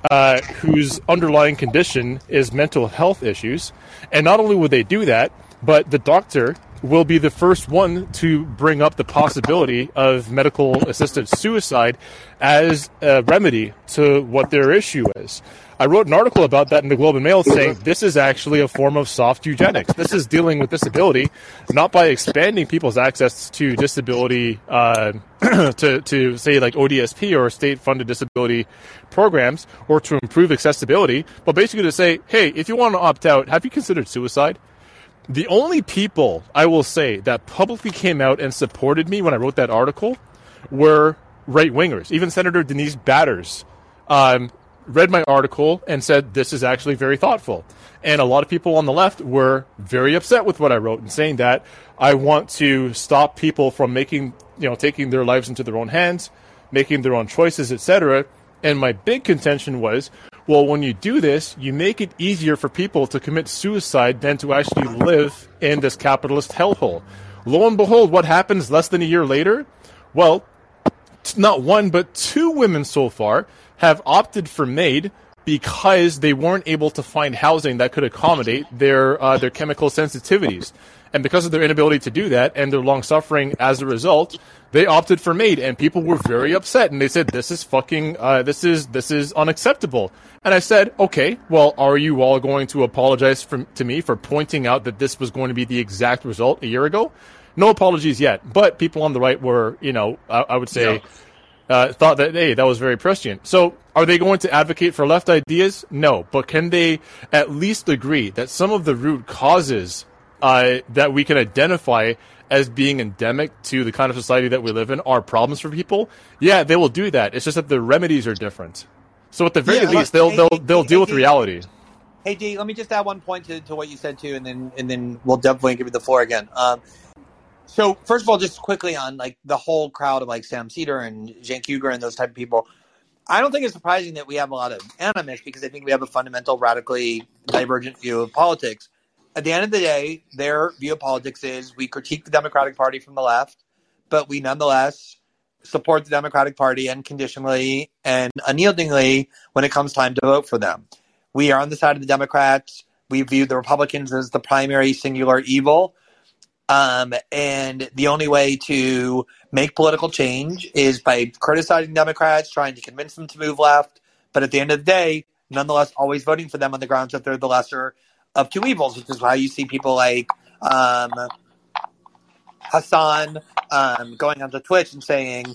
whose underlying condition is mental health issues. And not only would they do that, but the doctor will be the first one to bring up the possibility of medical assisted suicide as a remedy to what their issue is. I wrote an article about that in the Globe and Mail saying this is actually a form of soft eugenics. This is dealing with disability, not by expanding people's access to disability, to say like ODSP or state-funded disability programs, or to improve accessibility, but basically to say, hey, if you want to opt out, have you considered suicide? The only people, I will say, that publicly came out and supported me when I wrote that article were right-wingers. Even Senator Denise Batters read my article and said, this is actually very thoughtful. And a lot of people on the left were very upset with what I wrote and saying that I want to stop people from taking their lives into their own hands, making their own choices, etc. And my big contention was, well, when you do this, you make it easier for people to commit suicide than to actually live in this capitalist hellhole. Lo and behold, what happens less than a year later? Well, not one, but two women so far have opted for MAID because they weren't able to find housing that could accommodate their chemical sensitivities. And because of their inability to do that and their long suffering as a result, they opted for MAID, and people were very upset. And they said, this is unacceptable. And I said, okay, well, are you all going to apologize to me for pointing out that this was going to be the exact result a year ago? No apologies yet. But people on the right were, I would say, thought that, hey, that was very prescient. So are they going to advocate for left ideas? No. But can they at least agree that some of the root causes that we can identify as being endemic to the kind of society that we live in are problems for people? Yeah, they will do that. It's just that the remedies are different. So at the very least, they'll deal with reality. Hey, D, let me just add one point to what you said too, and then we'll definitely give you the floor again. So first of all, just quickly on like the whole crowd of like Sam Cedar and Cenk Uygur and those type of people, I don't think it's surprising that we have a lot of animus because I think we have a fundamental, radically divergent view of politics. At the end of the day, their view of politics is we critique the Democratic Party from the left, but we nonetheless support the Democratic Party unconditionally and unyieldingly when it comes time to vote for them. We are on the side of the Democrats. We view the Republicans as the primary singular evil. And the only way to make political change is by criticizing Democrats, trying to convince them to move left. But at the end of the day, nonetheless, always voting for them on the grounds that they're the lesser of two evils, which is why you see people like Hassan going onto Twitch and saying,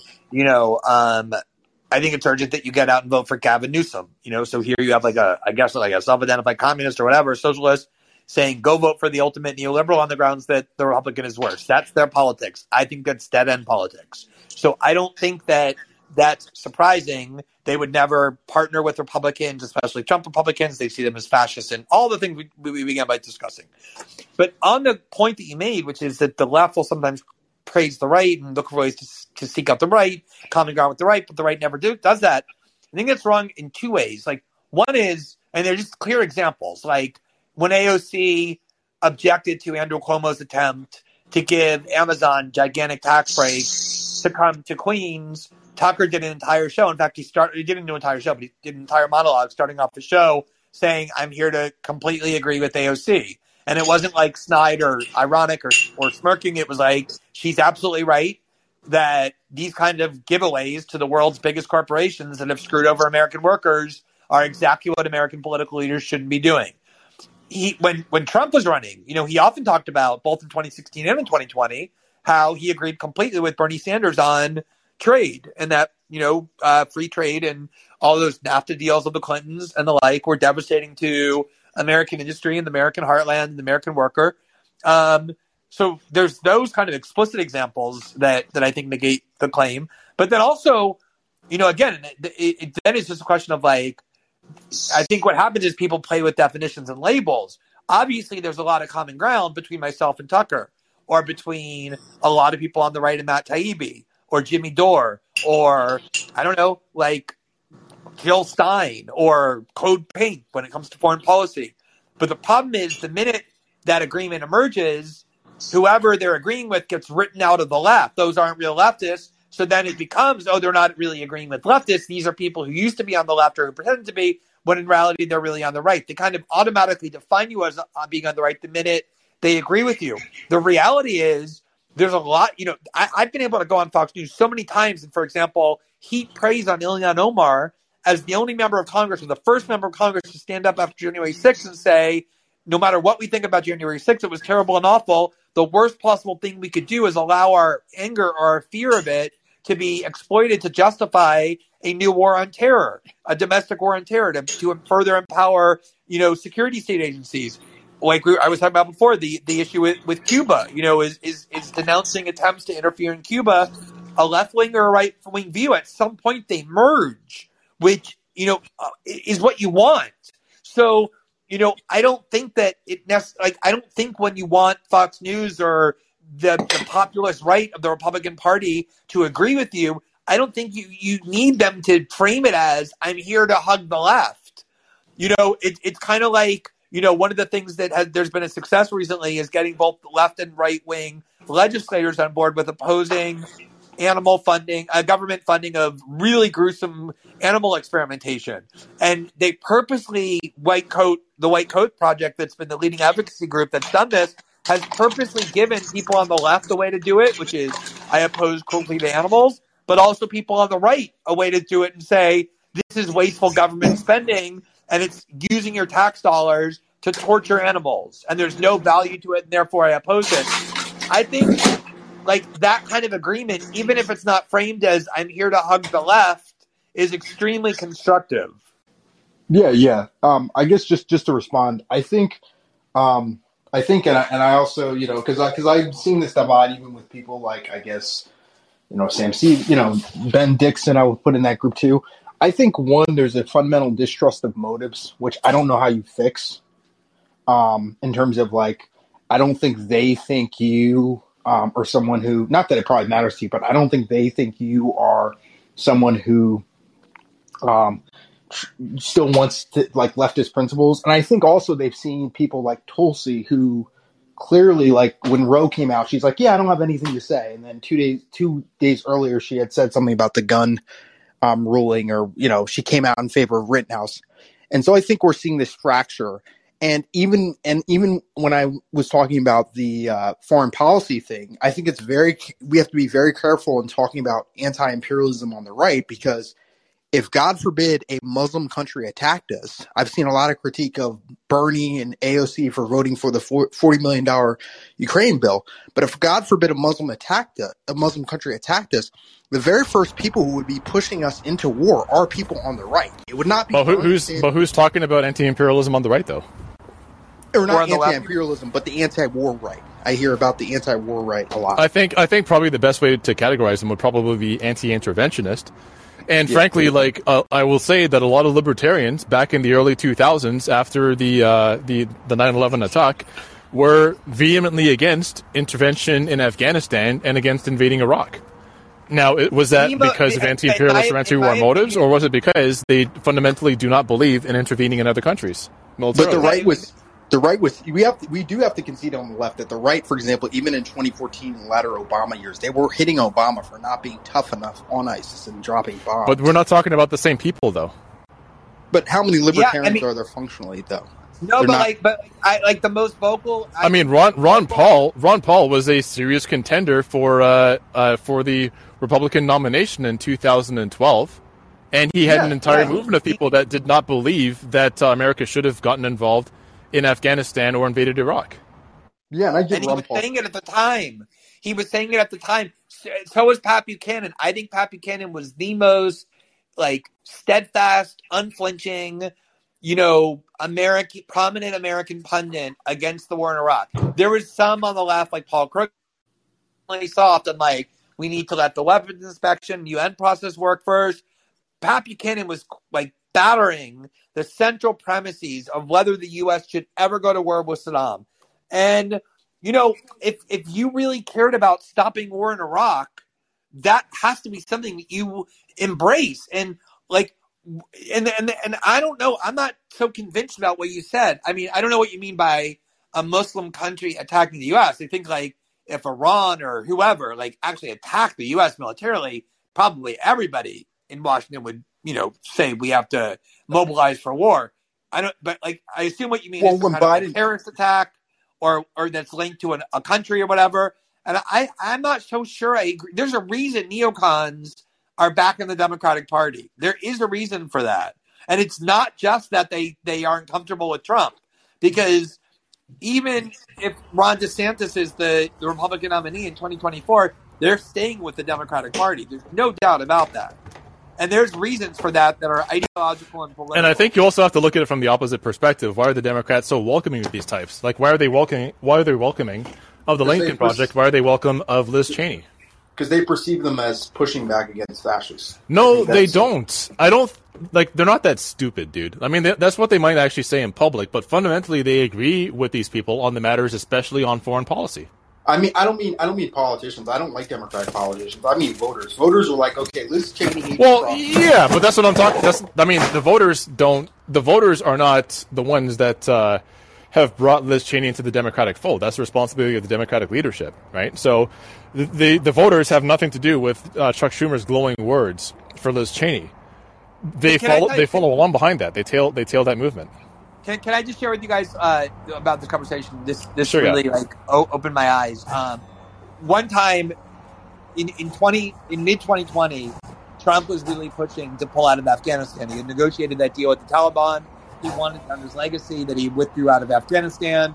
I think it's urgent that you get out and vote for Gavin Newsom. So here you have like a self-identified communist or whatever, socialist, saying go vote for the ultimate neoliberal on the grounds that the Republican is worse. That's their politics. I think that's dead-end politics. So I don't think that that's surprising. They would never partner with Republicans, especially Trump Republicans. They see them as fascists and all the things we began by discussing. But on the point that you made, which is that the left will sometimes praise the right and look for ways to seek out the right, common ground with the right, but the right never does that. I think that's wrong in two ways. Like, one is, and they're just clear examples, like when AOC objected to Andrew Cuomo's attempt to give Amazon gigantic tax breaks to come to Queens, Tucker did an entire show. In fact, he didn't do an entire show, but he did an entire monologue starting off the show saying, I'm here to completely agree with AOC. And it wasn't like snide or ironic or smirking. It was like, she's absolutely right that these kind of giveaways to the world's biggest corporations that have screwed over American workers are exactly what American political leaders shouldn't be doing. When Trump was running, he often talked about, both in 2016 and in 2020, how he agreed completely with Bernie Sanders on trade, and that, free trade and all those NAFTA deals of the Clintons and the like were devastating to American industry and the American heartland and the American worker. So there's those kind of explicit examples that I think negate the claim. But then also, again, then it's just a question of like, I think what happens is people play with definitions and labels. Obviously, there's a lot of common ground between myself and Tucker, or between a lot of people on the right and Matt Taibbi, or Jimmy Dore, or, I don't know, like Jill Stein, or Code Pink when it comes to foreign policy. But the problem is, the minute that agreement emerges, whoever they're agreeing with gets written out of the left. Those aren't real leftists. So then it becomes, they're not really agreeing with leftists. These are people who used to be on the left or who pretend to be, when in reality they're really on the right. They kind of automatically define you as being on the right the minute they agree with you. The reality is, there's a lot, I've been able to go on Fox News so many times and, for example, heap praise on Ilhan Omar as the only member of Congress, or the first member of Congress to stand up after January 6th and say, no matter what we think about January 6th, it was terrible and awful. The worst possible thing we could do is allow our anger or our fear of it to be exploited to justify a new war on terror, a domestic war on terror, to further empower, security state agencies. Like I was talking about before, the issue with Cuba, is denouncing attempts to interfere in Cuba, a left-wing or a right-wing view. At some point they merge, which, is what you want. So, I don't think that I don't think when you want Fox News or the populist right of the Republican Party to agree with you, I don't think you need them to frame it as, I'm here to hug the left. It's kind of like, one of the things that there's been a success recently is getting both left and right wing legislators on board with opposing animal funding, government funding of really gruesome animal experimentation. And they purposely, the White Coat Project, that's been the leading advocacy group that's done this, has purposely given people on the left a way to do it, which is, I oppose cruelty to animals, but also people on the right a way to do it and say, this is wasteful government spending, and it's using your tax dollars to torture animals, and there's no value to it, and therefore I oppose it. I think like that kind of agreement, even if it's not framed as I'm here to hug the left, is extremely constructive. Yeah. I guess just to respond, I think, and I also, because I've seen this divide even with people like, I guess, Sam C, Ben Dixon, I would put in that group too. I think one, there's a fundamental distrust of motives, which I don't know how you fix. In terms of like, I don't think they think you or someone who, not that it probably matters to you, but I don't think they think you are someone who still wants to like leftist principles. And I think also they've seen people like Tulsi who clearly, like when Roe came out, she's like, yeah, I don't have anything to say. And then 2 days earlier, she had said something about the gun ruling, or, she came out in favor of Rittenhouse. And so I think we're seeing this fracture. And even when I was talking about the foreign policy thing, I think we have to be very careful in talking about anti-imperialism on the right, because if God forbid a Muslim country attacked us, I've seen a lot of critique of Bernie and AOC for voting for the $40 million Ukraine bill. But if God forbid a Muslim country attacked us, the very first people who would be pushing us into war are people on the right. It would not be. But who's talking about anti-imperialism on the right, though? Or not anti-imperialism, but the anti-war right. I hear about the anti-war right a lot. I think probably the best way to categorize them would probably be anti-interventionist. And frankly, I will say that a lot of libertarians back in the early 2000s, after the 9/11 attack, were vehemently against intervention in Afghanistan and against invading Iraq. Now, was that because of anti-imperialist or anti-war motives, or was it because they fundamentally do not believe in intervening in other countries militarily? But we do have to concede on the left that the right, for example, even in 2014 and latter Obama years, they were hitting Obama for not being tough enough on ISIS and dropping bombs. But we're not talking about the same people, though. But how many libertarians are there functionally, though? No, but the most vocal. Ron Paul was a serious contender for the Republican nomination in 2012, and he had an entire movement of people that did not believe that America should have gotten involved in Afghanistan or invaded Iraq. Yeah, and he was saying it at the time. He was saying it at the time. So was Pat Buchanan. I think Pat Buchanan was the most steadfast, unflinching, prominent American pundit against the war in Iraq. There was some on the left, like Paul Crook, really soft and we need to let the weapons inspection, UN process work first. Pat Buchanan was battering the central premises of whether the U.S. should ever go to war with Saddam. And, if you really cared about stopping war in Iraq, that has to be something that you embrace. And and I don't know, I'm not so convinced about what you said. I mean, I don't know what you mean by a Muslim country attacking the U.S. I think if Iran or whoever actually attacked the U.S. militarily, probably everybody in Washington would, say we have to mobilize for war. I assume what you mean is a terrorist attack or that's linked to a country or whatever. And I'm not so sure I agree. There's a reason neocons are back in the Democratic Party. There is a reason for that. And it's not just that they aren't comfortable with Trump, because even if Ron DeSantis is the Republican nominee in 2024, they're staying with the Democratic Party. There's no doubt about that. And there's reasons for that are ideological and political. And I think you also have to look at it from the opposite perspective. Why are the Democrats so welcoming of these types? Why are they welcoming of the Lincoln Project? Why are they welcome of Liz Cheney? Because they perceive them as pushing back against fascists. No, they don't. I don't. They're not that stupid, dude. I mean, that's what they might actually say in public, but fundamentally they agree with these people on the matters, especially on foreign policy. I mean, I don't mean politicians. I don't like Democratic politicians. I mean voters. Voters are like, okay, Liz Cheney. Yeah, but that's what I'm talking. The voters don't. The voters are not the ones that have brought Liz Cheney into the Democratic fold. That's the responsibility of the Democratic leadership, right? So, the voters have nothing to do with Chuck Schumer's glowing words for Liz Cheney. They follow along behind that. They tail that movement. Can I just share with you guys about this conversation? This sure, really opened my eyes. One time in mid 2020, Trump was really pushing to pull out of Afghanistan. He had negotiated that deal with the Taliban. He wanted on his legacy that he withdrew out of Afghanistan.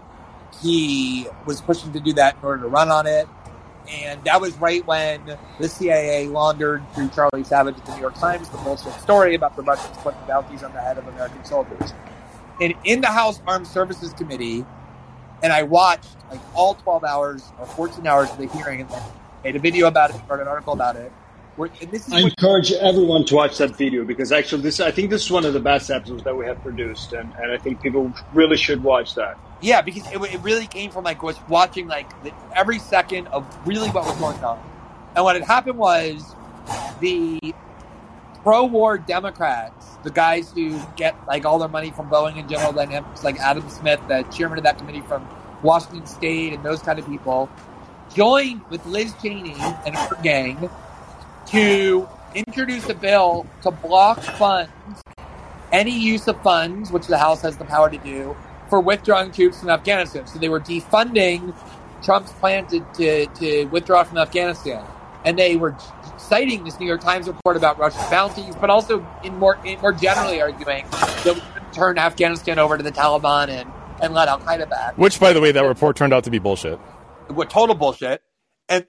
He was pushing to do that in order to run on it. And that was right when the CIA laundered through Charlie Savage at the New York Times the bullshit story about the Russians putting bounties on the head of American soldiers. And in the House Armed Services Committee, and I watched all 12 hours or 14 hours of the hearing and made a video about it, wrote an article about it. I encourage everyone to watch that video because actually I think this is one of the best episodes that we have produced, and I think people really should watch that. Yeah, because it really came from was watching every second of really what was going on. And what had happened was the pro-war Democrats, the guys who get all their money from Boeing and General Dynamics, like Adam Smith, the chairman of that committee from Washington State, and those kind of people, joined with Liz Cheney and her gang to introduce a bill to block funds, any use of funds, which the House has the power to do, for withdrawing troops from Afghanistan. So they were defunding Trump's plan to withdraw from Afghanistan. and they were citing this New York Times report about Russian bounties, but also in more generally arguing that we couldn't turn Afghanistan over to the Taliban and let Al Qaeda back. Which, by the way, that report turned out to be bullshit. What total bullshit. And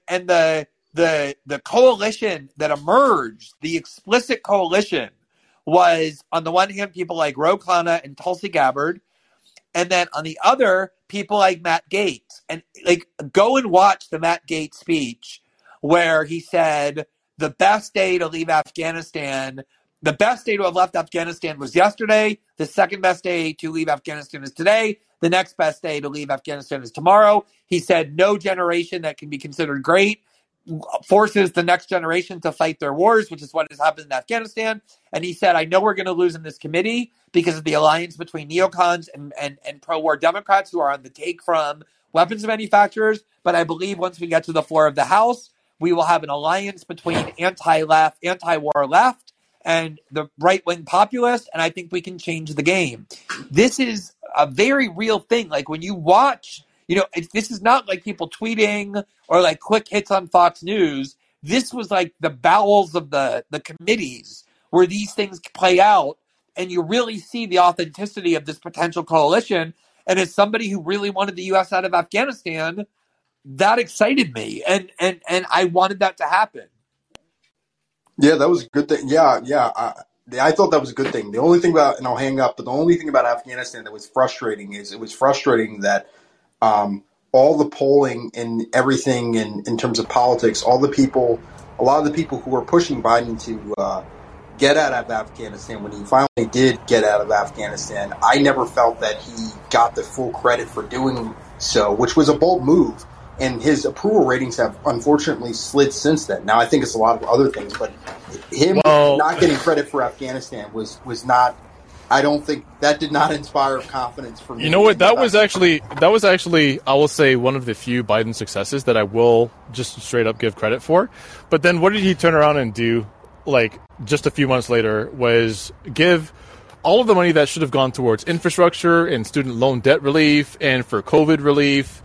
the coalition that emerged, the explicit coalition, was on the one hand people like Ro Khanna and Tulsi Gabbard, and then on the other people like Matt Gaetz. And like, go and watch the Matt Gaetz speech where he said the best day to leave Afghanistan, the best day to have left Afghanistan was yesterday. The second best day to leave Afghanistan is today. The next best day to leave Afghanistan is tomorrow. He said no generation that can be considered great forces the next generation to fight their wars, which is what has happened in Afghanistan. And he said, I know we're going to lose in this committee because of the alliance between neocons and pro-war Democrats who are on the take from weapons manufacturers. But I believe once we get to the floor of the House, we will have an alliance between anti-left, anti-war left, and the right-wing populists, and I think we can change the game. This is a very real thing. Like, when you watch, this is not like people tweeting or like quick hits on Fox News. This was like the bowels of the committees where these things play out, and you really see the authenticity of this potential coalition. And as somebody who really wanted the U.S. out of Afghanistan, that excited me, and I wanted that to happen. Yeah, that was a good thing. Yeah. I thought that was a good thing. The only thing about, and I'll hang up, but the only thing about Afghanistan that was frustrating is it was frustrating that all the polling and everything in terms of politics, a lot of the people who were pushing Biden to get out of Afghanistan, when he finally did get out of Afghanistan, I never felt that he got the full credit for doing so, which was a bold move. And his approval ratings have unfortunately slid since then. Now, I think it's a lot of other things, but him not getting credit for Afghanistan was not. I don't think that did not inspire confidence for me. You know what? That was actually, I will say, one of the few Biden successes that I will just straight up give credit for. But then what did he turn around and do, like, just a few months later, was give all of the money that should have gone towards infrastructure and student loan debt relief and for COVID relief,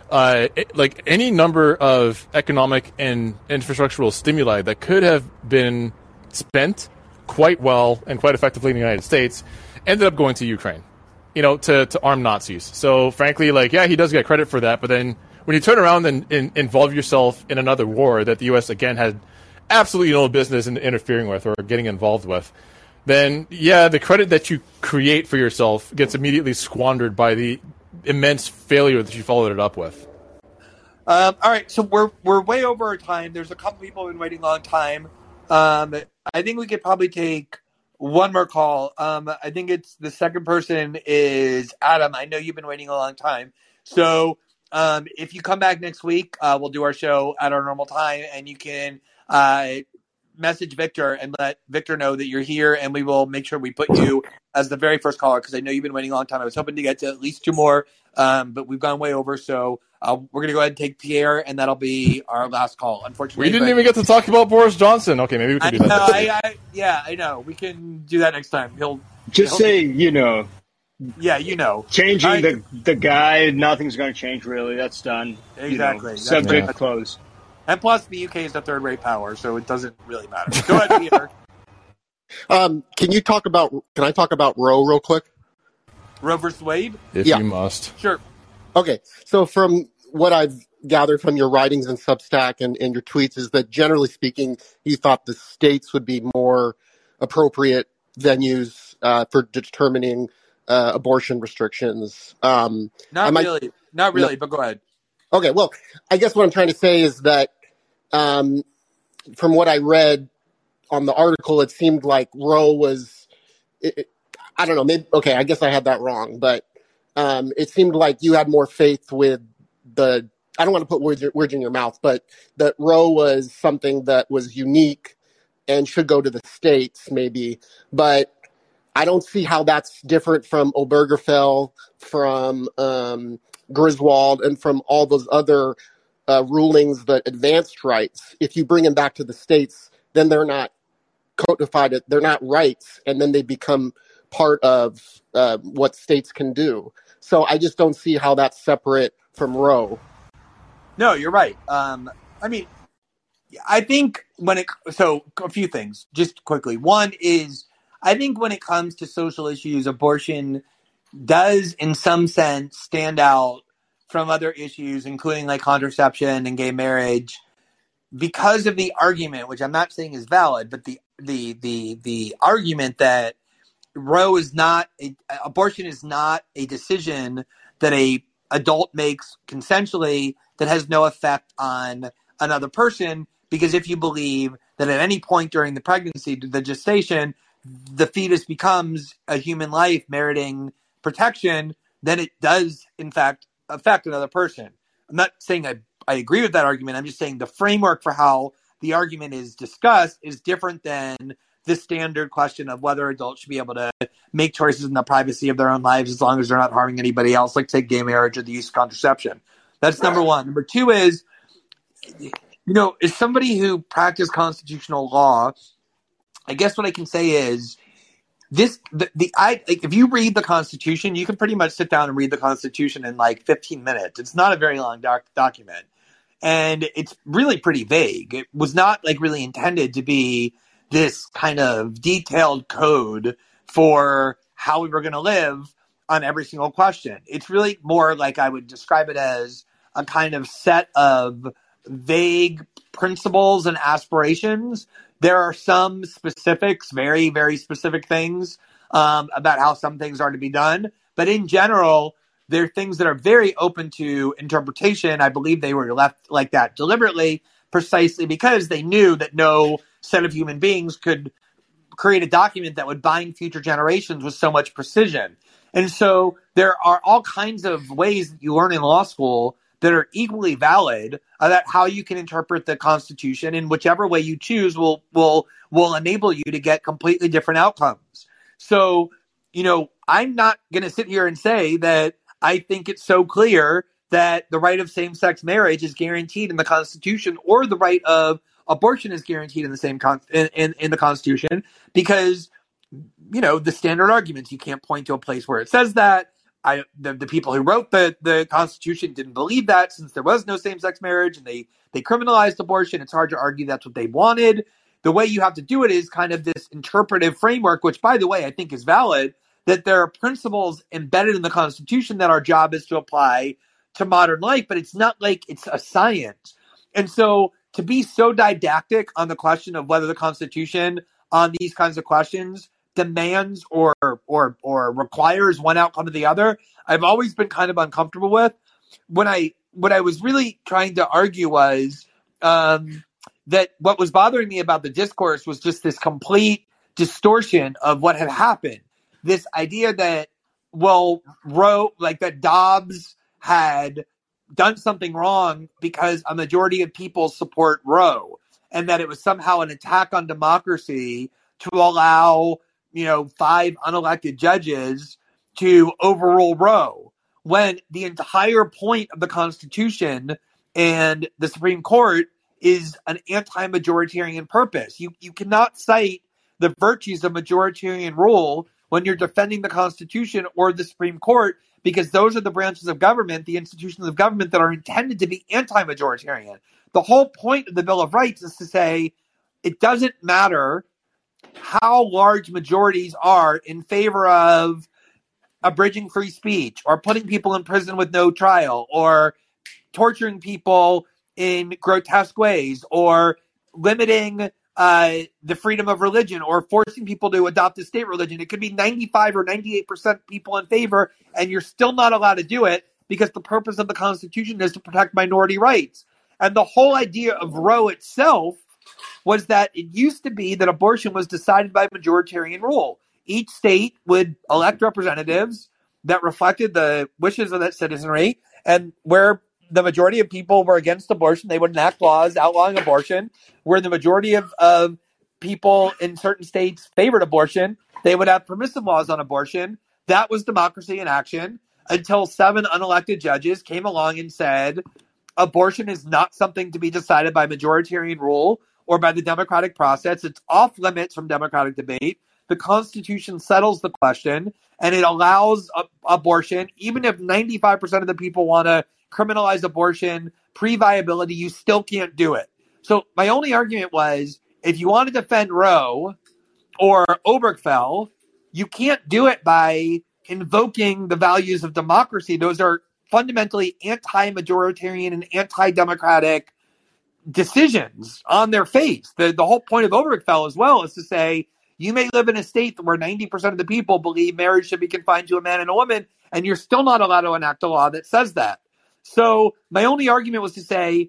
like any number of economic and infrastructural stimuli that could have been spent quite well and quite effectively in the United States, ended up going to Ukraine, to arm Nazis. So frankly, he does get credit for that. But then when you turn around and involve yourself in another war that the U.S. again had absolutely no business in interfering with or getting involved with, then the credit that you create for yourself gets immediately squandered by the immense failure that you followed it up with. All right, so we're way over our time. There's a couple people who've been waiting a long time. I think we could probably take one more call. I think it's the second person is Adam. I know you've been waiting a long time. So if you come back next week, we'll do our show at our normal time, and you can message Victor and let Victor know that you're here, and we will make sure we put you as the very first caller, because I know you've been waiting a long time. I was hoping to get to at least two more, but we've gone way over. So we're going to go ahead and take Pierre, and that'll be our last call. Unfortunately, we didn't even get to talk about Boris Johnson. Okay, maybe we can do that. I know. We can do that next time. He'll say, Yeah, changing the guy, nothing's going to change really. That's done. Exactly. Subject closed. And plus, the UK is a third-rate power, so it doesn't really matter. Go ahead, Peter. Can I talk about Roe real quick? Roe versus Wade? If you must. Sure. Okay. So from what I've gathered from your writings in Substack and your tweets is that generally speaking, you thought the states would be more appropriate venues for determining abortion restrictions. Not really, but go ahead. Okay, well, I guess what I'm trying to say is that from what I read on the article, it seemed like Roe was, I don't know, maybe, okay, I guess I had that wrong, but it seemed like you had more faith with I don't want to put words in your mouth, but that Roe was something that was unique and should go to the states maybe, but I don't see how that's different from Obergefell, from Griswold, and from all those other rulings that advanced rights. If you bring them back to the states, then they're not codified, they're not rights, and then they become part of what states can do. So I just don't see how that's separate from Roe. No, you're right. I think so a few things, just quickly. One is, I think when it comes to social issues, abortion does in some sense stand out from other issues, including like contraception and gay marriage, because of the argument, which I'm not saying is valid, but the argument that abortion is not a decision that a adult makes consensually that has no effect on another person, because if you believe that at any point during the pregnancy, the gestation, the fetus becomes a human life meriting protection, then it does in fact affect another person. I'm not saying I agree with that argument. I'm just saying the framework for how the argument is discussed is different than the standard question of whether adults should be able to make choices in the privacy of their own lives as long as they're not harming anybody else, like take gay marriage or the use of contraception. That's number one. Number two is, as somebody who practiced constitutional law, I guess what I can say is if you read the Constitution, you can pretty much sit down and read the Constitution in like 15 minutes. It's not a very long document. And it's really pretty vague. It was not like really intended to be this kind of detailed code for how we were going to live on every single question. It's really more like I would describe it as a kind of set of vague principles and aspirations. There are some specifics, very, very specific things about how some things are to be done. But in general, there are things that are very open to interpretation. I believe they were left like that deliberately, precisely because they knew that no set of human beings could create a document that would bind future generations with so much precision. And so there are all kinds of ways that you learn in law school that are equally valid about how you can interpret the Constitution, and whichever way you choose will enable you to get completely different outcomes. So, I'm not going to sit here and say that I think it's so clear that the right of same-sex marriage is guaranteed in the Constitution, or the right of abortion is guaranteed in the same in the Constitution, because the standard arguments, you can't point to a place where it says that. The people who wrote the Constitution didn't believe that, since there was no same-sex marriage and they criminalized abortion. It's hard to argue that's what they wanted. The way you have to do it is kind of this interpretive framework, which, by the way, I think is valid, that there are principles embedded in the Constitution that our job is to apply to modern life, but it's not like it's a science. And so to be so didactic on the question of whether the Constitution on these kinds of questions demands or requires one outcome or the other, I've always been kind of uncomfortable with. What I was really trying to argue was that what was bothering me about the discourse was just this complete distortion of what had happened. This idea that, that Dobbs had done something wrong because a majority of people support Roe, and that it was somehow an attack on democracy to allow 5 unelected judges to overrule Roe, when the entire point of the Constitution and the Supreme Court is an anti-majoritarian purpose. You cannot cite the virtues of majoritarian rule when you're defending the Constitution or the Supreme Court, because those are the branches of government, the institutions of government that are intended to be anti-majoritarian. The whole point of the Bill of Rights is to say it doesn't matter how large majorities are in favor of abridging free speech, or putting people in prison with no trial, or torturing people in grotesque ways, or limiting the freedom of religion, or forcing people to adopt a state religion. It could be 95 or 98% people in favor, and you're still not allowed to do it because the purpose of the Constitution is to protect minority rights. And the whole idea of Roe itself was that it used to be that abortion was decided by majoritarian rule. Each state would elect representatives that reflected the wishes of that citizenry, and where the majority of people were against abortion, they would enact laws outlawing abortion. Where the majority of people in certain states favored abortion, they would have permissive laws on abortion. That was democracy in action, until 7 unelected judges came along and said, abortion is not something to be decided by majoritarian rule or by the democratic process. It's off limits from democratic debate. The Constitution settles the question, and it allows abortion. Even if 95% of the people want to criminalize abortion pre-viability, you still can't do it. So my only argument was, if you want to defend Roe or Obergefell, you can't do it by invoking the values of democracy. Those are fundamentally anti-majoritarian and anti-democratic decisions on their face. The whole point of Obergefell as well is to say, you may live in a state where 90% of the people believe marriage should be confined to a man and a woman, and you're still not allowed to enact a law that says that. So my only argument was to say,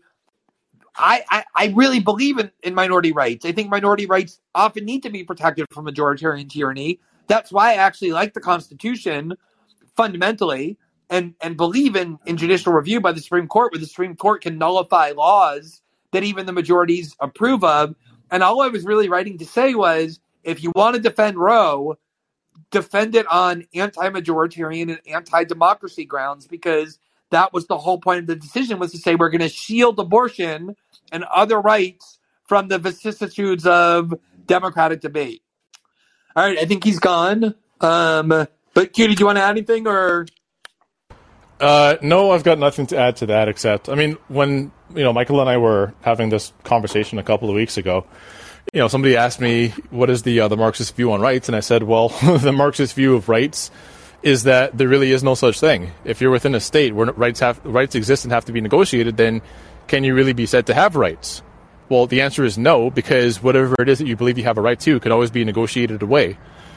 I really believe in minority rights. I think minority rights often need to be protected from majoritarian tyranny. That's why I actually like the Constitution fundamentally and believe in judicial review by the Supreme Court, where the Supreme Court can nullify laws that even the majorities approve of. And all I was really writing to say was, if you want to defend Roe, defend it on anti-majoritarian and anti-democracy grounds, because that was the whole point of the decision, was to say we're going to shield abortion and other rights from the vicissitudes of democratic debate. All right, I think he's gone. But Q, did you want to add anything, or? No, I've got nothing to add to that, except, I mean, when, Michael and I were having this conversation a couple of weeks ago, somebody asked me, what is the Marxist view on rights? And I said, well, the Marxist view of rights is that there really is no such thing. If you're within a state where rights exist and have to be negotiated, then can you really be said to have rights? Well, the answer is no, because whatever it is that you believe you have a right to can always be negotiated away.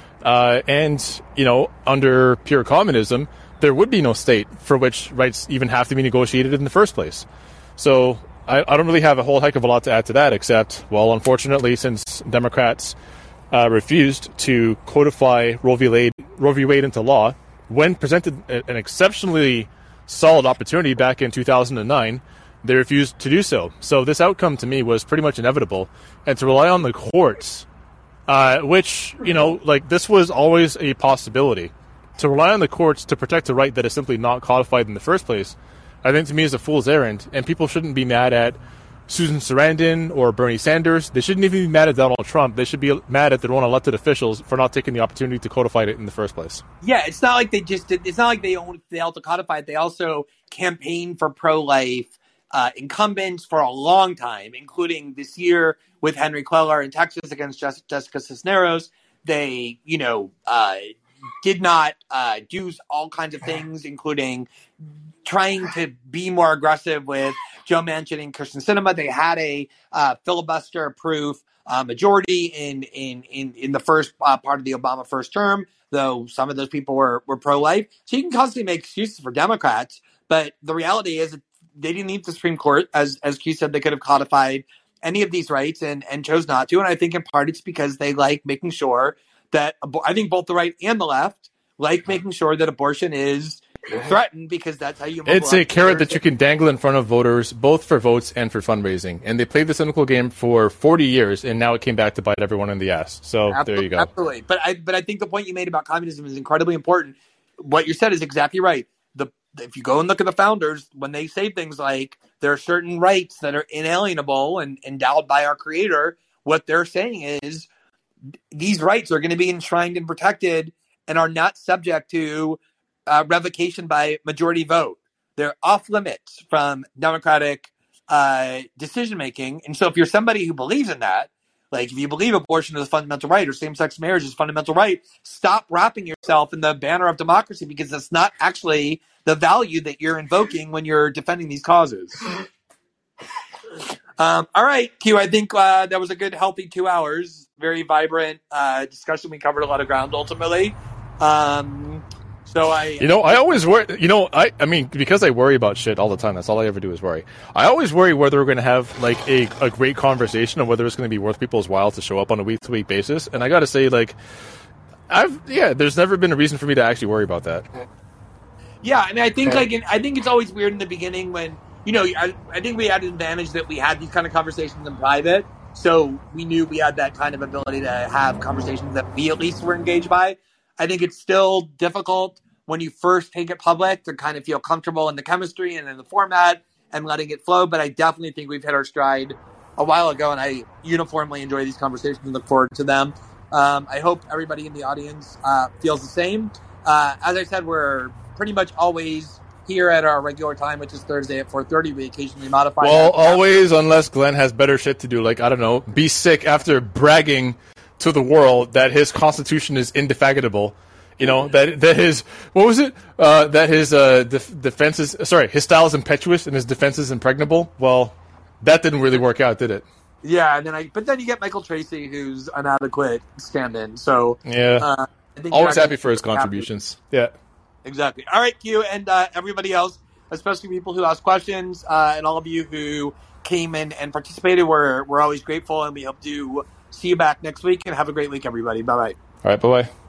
And under pure communism, there would be no state for which rights even have to be negotiated in the first place. So I don't really have a whole heck of a lot to add to that, except, well, unfortunately, since Democrats refused to codify Roe v. Wade into law, when presented an exceptionally solid opportunity back in 2009, they refused to do so. So this outcome to me was pretty much inevitable. And to rely on the courts, which, this was always a possibility. To rely on the courts to protect a right that is simply not codified in the first place, I think to me is a fool's errand. And people shouldn't be mad at Susan Sarandon or Bernie Sanders. They shouldn't even be mad at Donald Trump. They should be mad at their own elected officials for not taking the opportunity to codify it in the first place. Yeah, it's not like it's not like they failed to codify it. They also campaigned for pro-life incumbents for a long time, including this year with Henry Cuellar in Texas against Jessica Cisneros. They, did not do all kinds of things, including trying to be more aggressive with Joe Manchin and Kyrsten Sinema. They had a filibuster-proof majority in the first part of the Obama first term, though some of those people were pro-life. So you can constantly make excuses for Democrats, but the reality is they didn't need the Supreme Court. As Q said, they could have codified any of these rights and chose not to. And I think in part it's because they like making sure that I think both the right and the left like making sure that abortion is threatened, because that's how you mobilize. It's a carrot that you can dangle in front of voters, both for votes and for fundraising. And they played the cynical game for 40 years, and now it came back to bite everyone in the ass. So there you go. Absolutely. But I think the point you made about communism is incredibly important. What you said is exactly right. If you go and look at the founders, when they say things like there are certain rights that are inalienable and endowed by our creator, what they're saying is these rights are going to be enshrined and protected and are not subject to revocation by majority vote. They're off limits from democratic decision making. And so if you're somebody who believes in that, like if you believe abortion is a fundamental right or same-sex marriage is a fundamental right, stop wrapping yourself in the banner of democracy, because that's not actually the value that you're invoking when you're defending these causes. All right, Q, I think that was a good, healthy 2 hours. Very vibrant discussion. We covered a lot of ground ultimately. So I always worry, I mean, because I worry about shit all the time. That's all I ever do is worry. I always worry whether we're going to have like a great conversation or whether it's going to be worth people's while to show up on a week-to-week basis. And I got to say, there's never been a reason for me to actually worry about that. Yeah, I mean, I think I think it's always weird in the beginning when, I think we had an advantage that we had these kind of conversations in private. So we knew we had that kind of ability to have conversations that we at least were engaged by. I think it's still difficult when you first take it public to kind of feel comfortable in the chemistry and in the format and letting it flow. But I definitely think we've hit our stride a while ago, and I uniformly enjoy these conversations and look forward to them. I hope everybody in the audience feels the same. As I said, we're pretty much always here at our regular time, which is Thursday at 4:30. We occasionally modify Well, that. always, unless Glenn has better shit to do, like, I don't know, be sick after bragging to the world that his constitution is indefatigable. You know, that his, what was it? That his defense is, sorry, his style is impetuous and his defense is impregnable. Well, that didn't really work out, did it? Yeah, but then you get Michael Tracy, who's an adequate stand-in. So yeah, I think always happy for his contributions. Yeah, exactly. All right, Q, and everybody else, especially people who ask questions, and all of you who came in and participated. We're always grateful, and we hope to see you back next week. And have a great week, everybody. Bye bye. All right, bye bye.